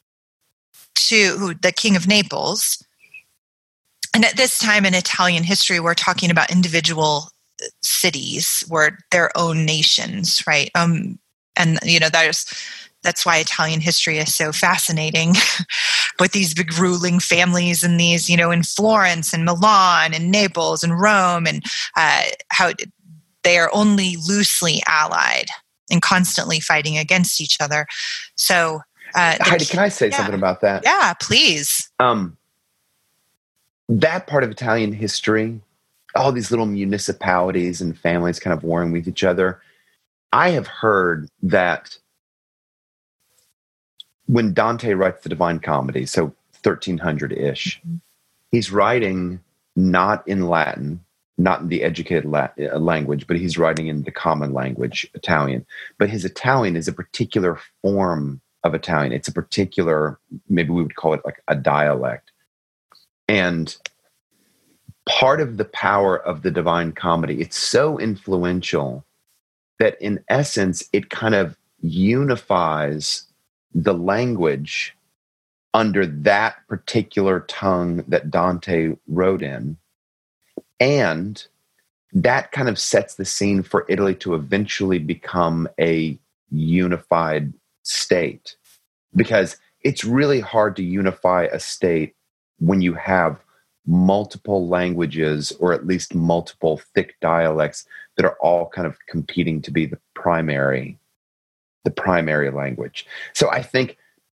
the king of Naples. And at this time in Italian history, we're talking about individual cities were their own nations, right? And that's why Italian history is so fascinating with these big ruling families and these, in Florence and Milan and Naples and Rome, and how they are only loosely allied and constantly fighting against each other. So, Heidi, can I say something about that? Yeah, please. that part of Italian history, all these little municipalities and families kind of warring with each other. I have heard that when Dante writes the Divine Comedy, so 1300-ish, he's writing not in Latin, not in the educated language, but he's writing in the common language, Italian. But his Italian is a particular form of Italian. It's a particular, maybe we would call it like a dialect. And part of the power of the Divine Comedy, it's so influential that in essence, it kind of unifies the language under that particular tongue that Dante wrote in. And that kind of sets the scene for Italy to eventually become a unified state. Because it's really hard to unify a state when you have multiple languages, or at least multiple thick dialects that are all kind of competing to be the primary language. So I think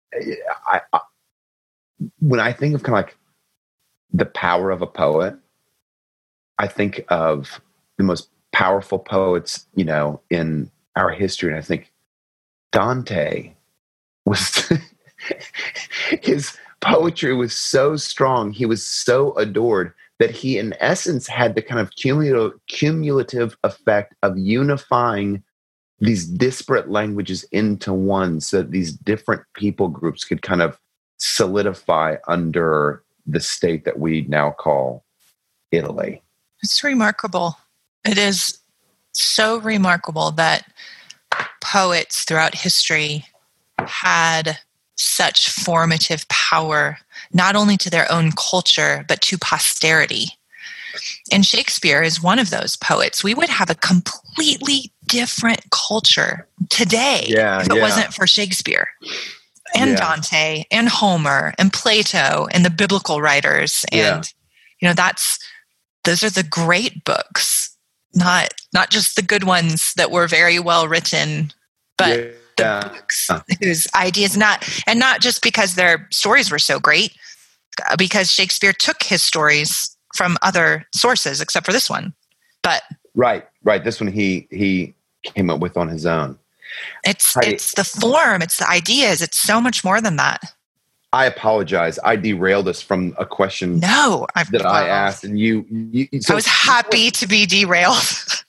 when I think of kind of like the power of a poet, I think of the most powerful poets, in our history. And I think Dante was, his poetry was so strong. He was so adored that he, in essence, had the kind of cumulative effect of unifying these disparate languages into one, so that these different people groups could kind of solidify under the state that we now call Italy. It's remarkable. It is so remarkable that poets throughout history had such formative power, not only to their own culture, but to posterity. And Shakespeare is one of those poets. We would have a completely different culture today if it wasn't for Shakespeare and Dante and Homer and Plato and the biblical writers. And, those are the great books, not just the good ones that were very well written, but the books whose ideas not just because their stories were so great, because Shakespeare took his stories from other sources, except for this one. But right, this one he came up with on his own. It's the form, it's the ideas, it's so much more than that. I apologize. I derailed us from a question I asked, and you so, I was happy to be derailed.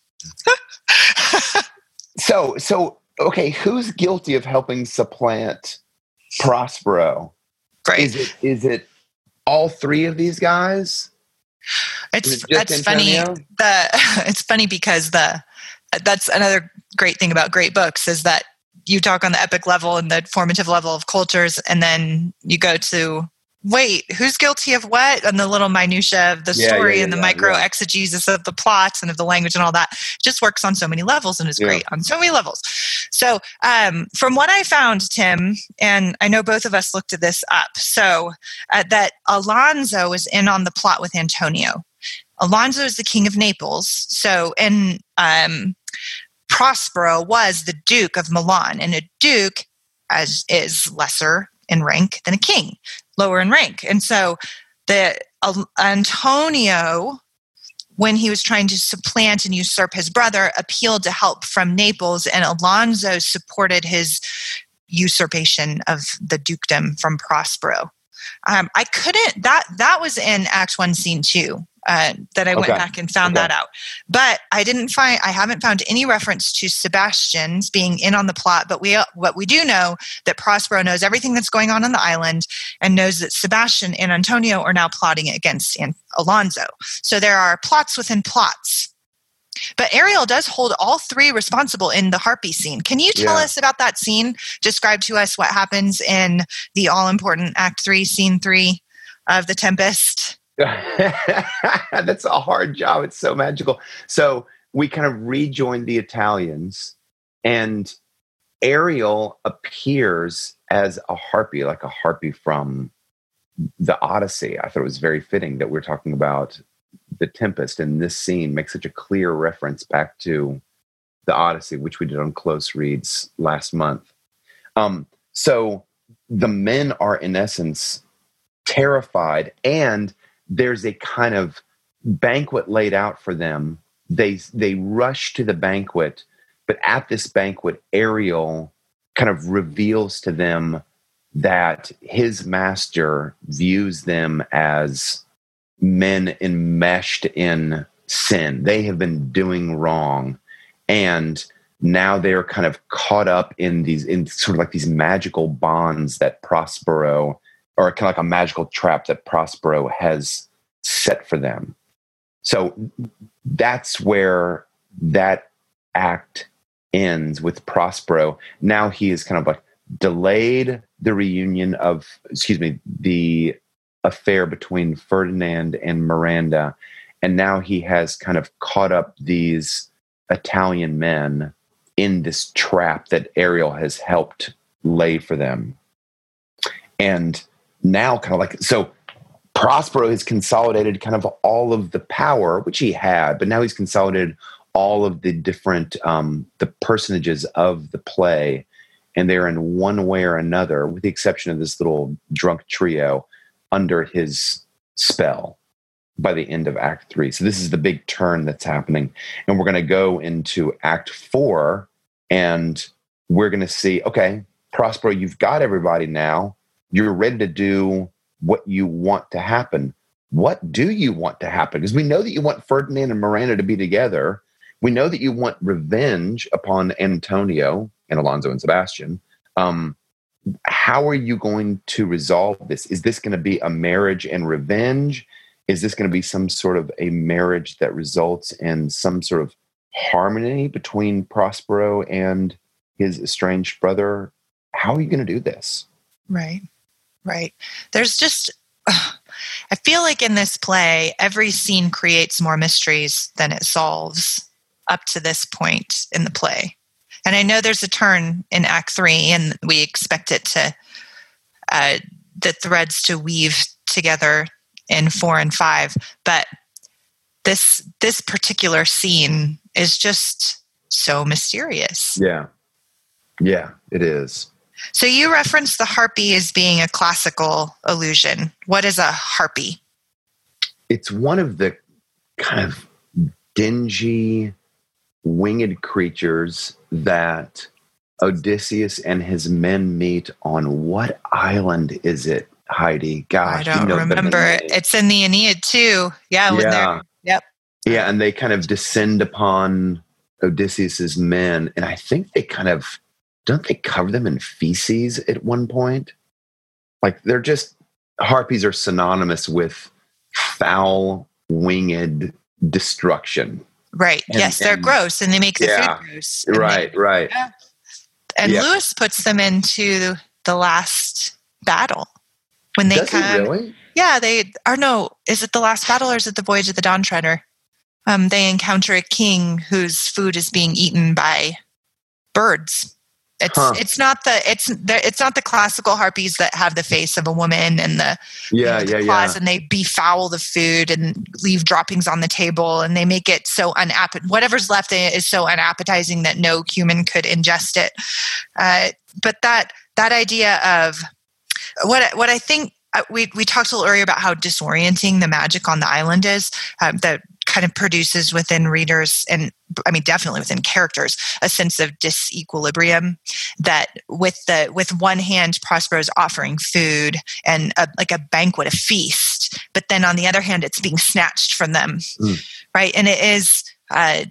So okay, who's guilty of helping supplant Prospero? Great. Is it all three of these guys? That's funny. It's funny because that's another great thing about great books is that you talk on the epic level and the formative level of cultures, and then you go to who's guilty of what, and the little minutia of the story and the micro exegesis of the plots and of the language and all that. It just works on so many levels and is great on so many levels. So from what I found, Tim, and I know both of us looked at this up, so that Alonso is in on the plot with Antonio. Alonso is the king of Naples. So, and Prospero was the Duke of Milan, and a duke is lesser in rank than a king, lower in rank. And so the Antonio, when he was trying to supplant and usurp his brother, appealed to help from Naples, and Alonso supported his usurpation of the dukedom from Prospero. I couldn't, that was in Act 1, Scene 2. That I went back and found that out. But I haven't found any reference to Sebastian's being in on the plot, but what we do know that Prospero knows everything that's going on the island and knows that Sebastian and Antonio are now plotting against Alonso. So there are plots within plots. But Ariel does hold all three responsible in the harpy scene. Can you tell us about that scene? Describe to us what happens in the all-important Act 3, Scene 3 of The Tempest. That's a hard job. It's so magical. So we kind of rejoin the Italians, and Ariel appears as a harpy, like a harpy from the Odyssey. I thought it was very fitting that we're talking about The Tempest, and this scene makes such a clear reference back to the Odyssey, which we did on Close Reads last month. So the men are, in essence, terrified, and there's a kind of banquet laid out for them. They rush to the banquet, but at this banquet, Ariel kind of reveals to them that his master views them as men enmeshed in sin. They have been doing wrong, and now they're kind of caught up in sort of like these magical bonds that Prospero, or kind of like a magical trap that Prospero has set for them. So that's where that act ends with Prospero. Now he is kind of like delayed the the affair between Ferdinand and Miranda. And now he has kind of caught up these Italian men in this trap that Ariel has helped lay for them. And now kind of like, so Prospero has consolidated kind of all of the power, which he had, but now he's consolidated all of the different, the personages of the play, and they're in one way or another, with the exception of this little drunk trio, under his spell by the end of Act 3. So this is the big turn that's happening. And we're going to go into Act 4, and we're going to see, okay, Prospero, you've got everybody now. You're ready to do what you want to happen. What do you want to happen? Because we know that you want Ferdinand and Miranda to be together. We know that you want revenge upon Antonio and Alonso and Sebastian. How are you going to resolve this? Is this going to be a marriage and revenge? Is this going to be some sort of a marriage that results in some sort of harmony between Prospero and his estranged brother? How are you going to do this? Right. There's just, I feel like in this play, every scene creates more mysteries than it solves up to this point in the play. And I know there's a turn in Act 3, and we expect it to, the threads to weave together in 4 and 5. But this particular scene is just so mysterious. Yeah, it is. So you referenced the harpy as being a classical illusion. What is a harpy? It's one of the kind of dingy, winged creatures that Odysseus and his men meet on. What island is it, Heidi? Gosh, I don't remember. It's in the Aeneid too. Yeah. Yep. Yeah, and they kind of descend upon Odysseus's men, and I think they kind of, don't they cover them in feces at one point? Like, they're just, harpies are synonymous with foul, winged destruction. Right. Yes, they're gross, and they make the food gross. Right. Yeah. And Lewis puts them into the last battle. When they Does he really? Yeah, they are. No, is it the last battle, or is it the Voyage of the Dawn Treader? They encounter a king whose food is being eaten by birds. It's not the classical harpies that have the face of a woman and the claws, and they befoul the food and leave droppings on the table, and they make it so whatever's left is so unappetizing that no human could ingest it. But that idea of what I think we talked a little earlier about how disorienting the magic on the island is, that kind of produces within readers, and I mean definitely within characters, a sense of disequilibrium. That with one hand, Prospero is offering food and like a banquet, a feast, but then on the other hand, it's being snatched from them, right? And it is a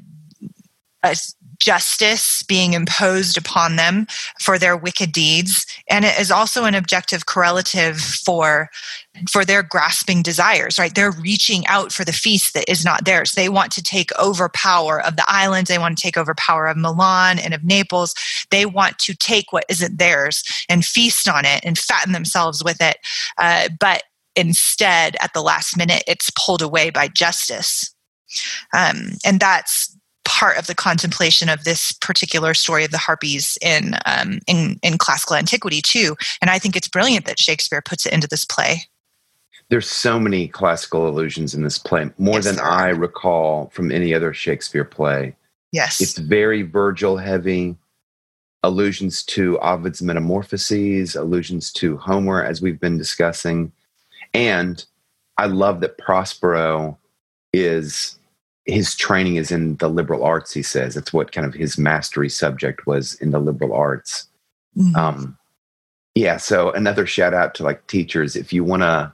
justice being imposed upon them for their wicked deeds, and it is also an objective correlative for their grasping desires, right? They're reaching out for the feast that is not theirs. They want to take over power of the islands. They want to take over power of Milan and of Naples. They want to take what isn't theirs and feast on it and fatten themselves with it. But instead, at the last minute, it's pulled away by justice. And that's part of the contemplation of this particular story of the harpies in classical antiquity too. And I think it's brilliant that Shakespeare puts it into this play. There's so many classical allusions in this play, more than I recall from any other Shakespeare play. Yes. It's very Virgil heavy, allusions to Ovid's Metamorphoses, allusions to Homer, as we've been discussing. And I love that Prospero his training is in the liberal arts, he says. That's what kind of his mastery subject was, in the liberal arts. Mm-hmm. Yeah, so another shout out to like teachers. If you want to,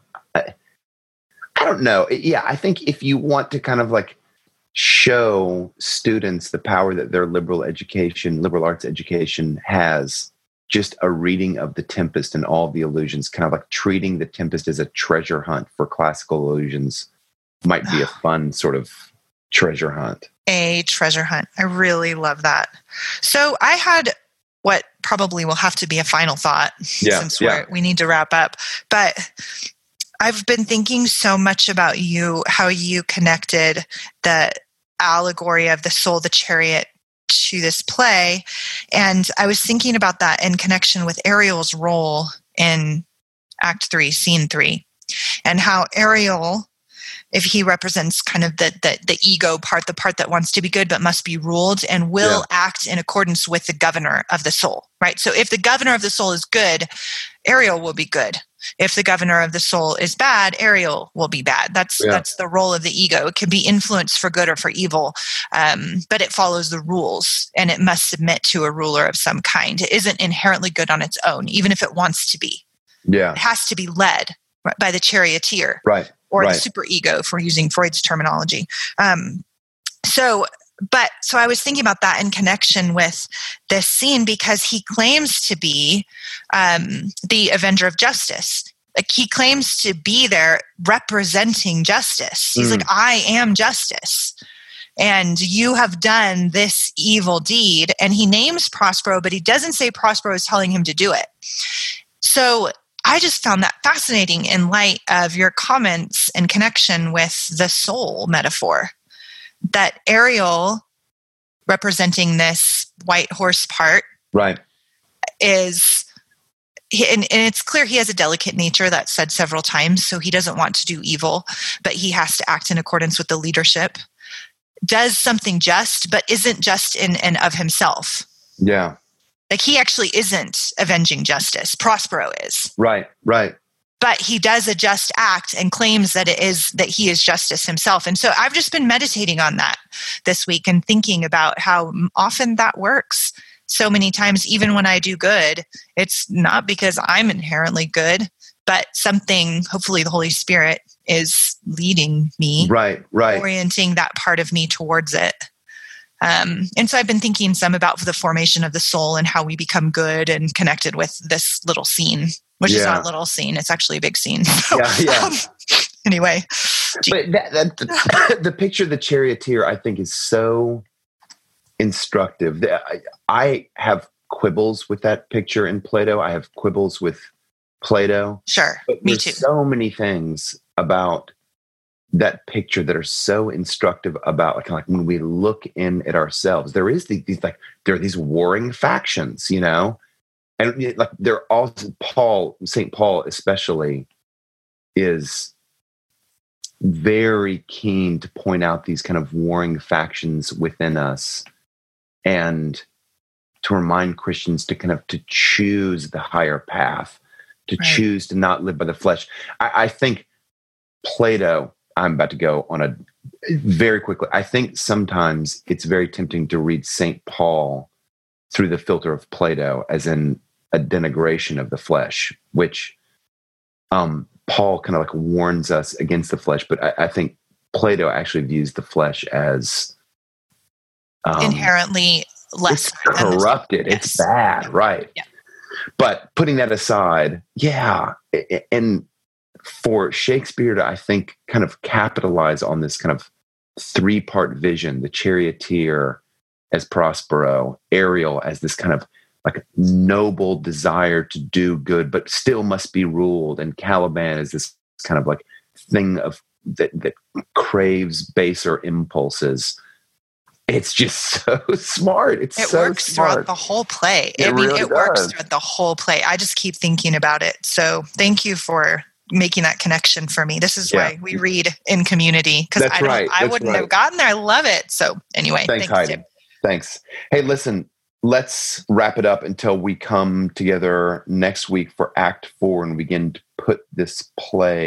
I don't know. Yeah, I think if you want to kind of like show students the power that their liberal arts education has, just a reading of The Tempest and all the illusions, kind of like treating The Tempest as a treasure hunt for classical illusions, might be a fun sort of treasure hunt. A treasure hunt. I really love that. So I had what probably will have to be a final thought since we need to wrap up. But I've been thinking so much about how you connected the allegory of the soul, the chariot, to this play. And I was thinking about that in connection with Ariel's role in Act 3, Scene 3, and how Ariel, if he represents kind of the ego part, the part that wants to be good but must be ruled and will act in accordance with the governor of the soul, right? So if the governor of the soul is good, Ariel will be good. If the governor of the soul is bad, Ariel will be bad. That's the role of the ego. It can be influenced for good or for evil, but it follows the rules and it must submit to a ruler of some kind. It isn't inherently good on its own, even if it wants to be. Yeah, it has to be led by the charioteer, right? Or the super ego, for using Freud's terminology. So I was thinking about that in connection with this scene, because he claims to be the avenger of justice. Like, he claims to be there representing justice. He's like, I am justice. And you have done this evil deed. And he names Prospero, but he doesn't say Prospero is telling him to do it. So I just found that fascinating in light of your comments in connection with the soul metaphor, that Ariel, representing this white horse part, right, is, and it's clear he has a delicate nature, that's said several times, so he doesn't want to do evil, but he has to act in accordance with the leadership, does something just, but isn't just in and of himself. Yeah. Like, he actually isn't avenging justice. Prospero is. Right. But he does a just act and claims that he is justice himself. And so I've just been meditating on that this week and thinking about how often that works. So many times, even when I do good, it's not because I'm inherently good, but something, hopefully the Holy Spirit, is leading me. Right. Orienting that part of me towards it. And so I've been thinking some about the formation of the soul and how we become good, and connected with this little scene, which is not a little scene. It's actually a big scene. So, anyway. But the picture of the charioteer, I think, is so instructive. I have quibbles with that picture in Plato. I have quibbles with Plato. Sure, but me too. So many things about that picture that are so instructive about like when we look in at ourselves. There is there are these warring factions, and like they're all St. Paul especially is very keen to point out these kind of warring factions within us, and to remind Christians to choose the higher path, to choose to not live by the flesh. I think Plato, I'm about to go on a very quickly. I think sometimes it's very tempting to read St. Paul through the filter of Plato, as in a denigration of the flesh, which Paul kind of like warns us against the flesh. But I think Plato actually views the flesh as inherently less. It's corrupted. Yes. It's bad. Right. Yeah. But putting that aside, and for Shakespeare to, I think, kind of capitalize on this kind of three-part vision, the charioteer as Prospero, Ariel as this kind of like noble desire to do good, but still must be ruled, and Caliban as this kind of like thing of that craves baser impulses. It's just so smart. It works throughout the whole play. It works throughout the whole play. I just keep thinking about it. So thank you for making that connection for me. This is why we read in community, because I wouldn't have gotten there. I love it. So anyway, thanks Heidi. Tim. Thanks. Hey, listen, let's wrap it up until we come together next week for Act 4 and begin to put this play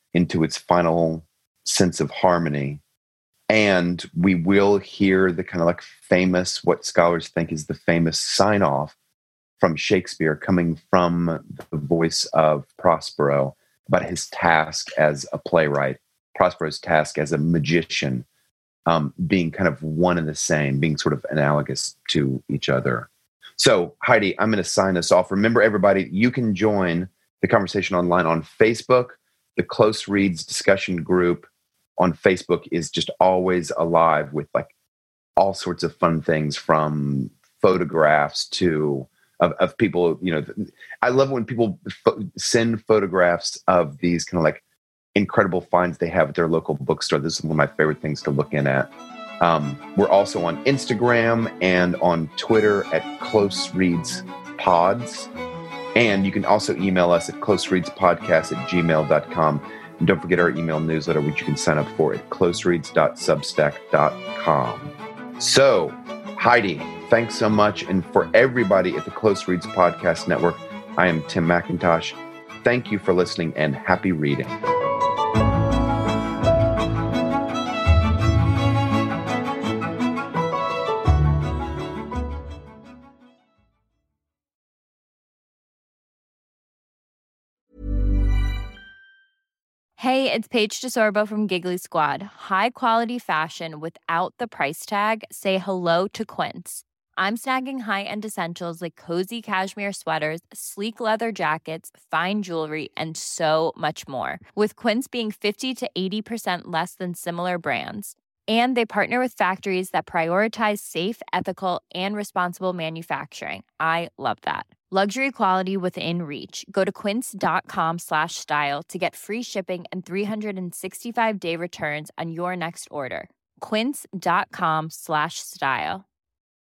into its final sense of harmony. And we will hear the kind of like famous, what scholars think is the famous sign off from Shakespeare coming from the voice of Prospero about his task as a playwright, Prospero's task as a magician, being kind of one and the same, being sort of analogous to each other. So, Heidi, I'm going to sign us off. Remember, everybody, you can join the conversation online on Facebook. The Close Reads discussion group on Facebook is just always alive with like all sorts of fun things, from photographs to of people. You know, I love when people send photographs of these kind of like incredible finds they have at their local bookstore. This is one of my favorite things to look in at. We're also on Instagram and on Twitter at Close Reads Pods. And you can also email us at closereadspodcast@gmail.com. And don't forget our email newsletter, which you can sign up for at closereads.substack.com. So, Heidi, thanks so much. And for everybody at the Close Reads Podcast Network, I am Tim McIntosh. Thank you for listening and happy reading. Hey, it's Paige DeSorbo from Giggly Squad. High quality fashion without the price tag. Say hello to Quince. I'm snagging high-end essentials like cozy cashmere sweaters, sleek leather jackets, fine jewelry, and so much more. With Quince being 50 to 80% less than similar brands. And they partner with factories that prioritize safe, ethical, and responsible manufacturing. I love that. Luxury quality within reach. Go to quince.com/style to get free shipping and 365-day returns on your next order. Quince.com/style.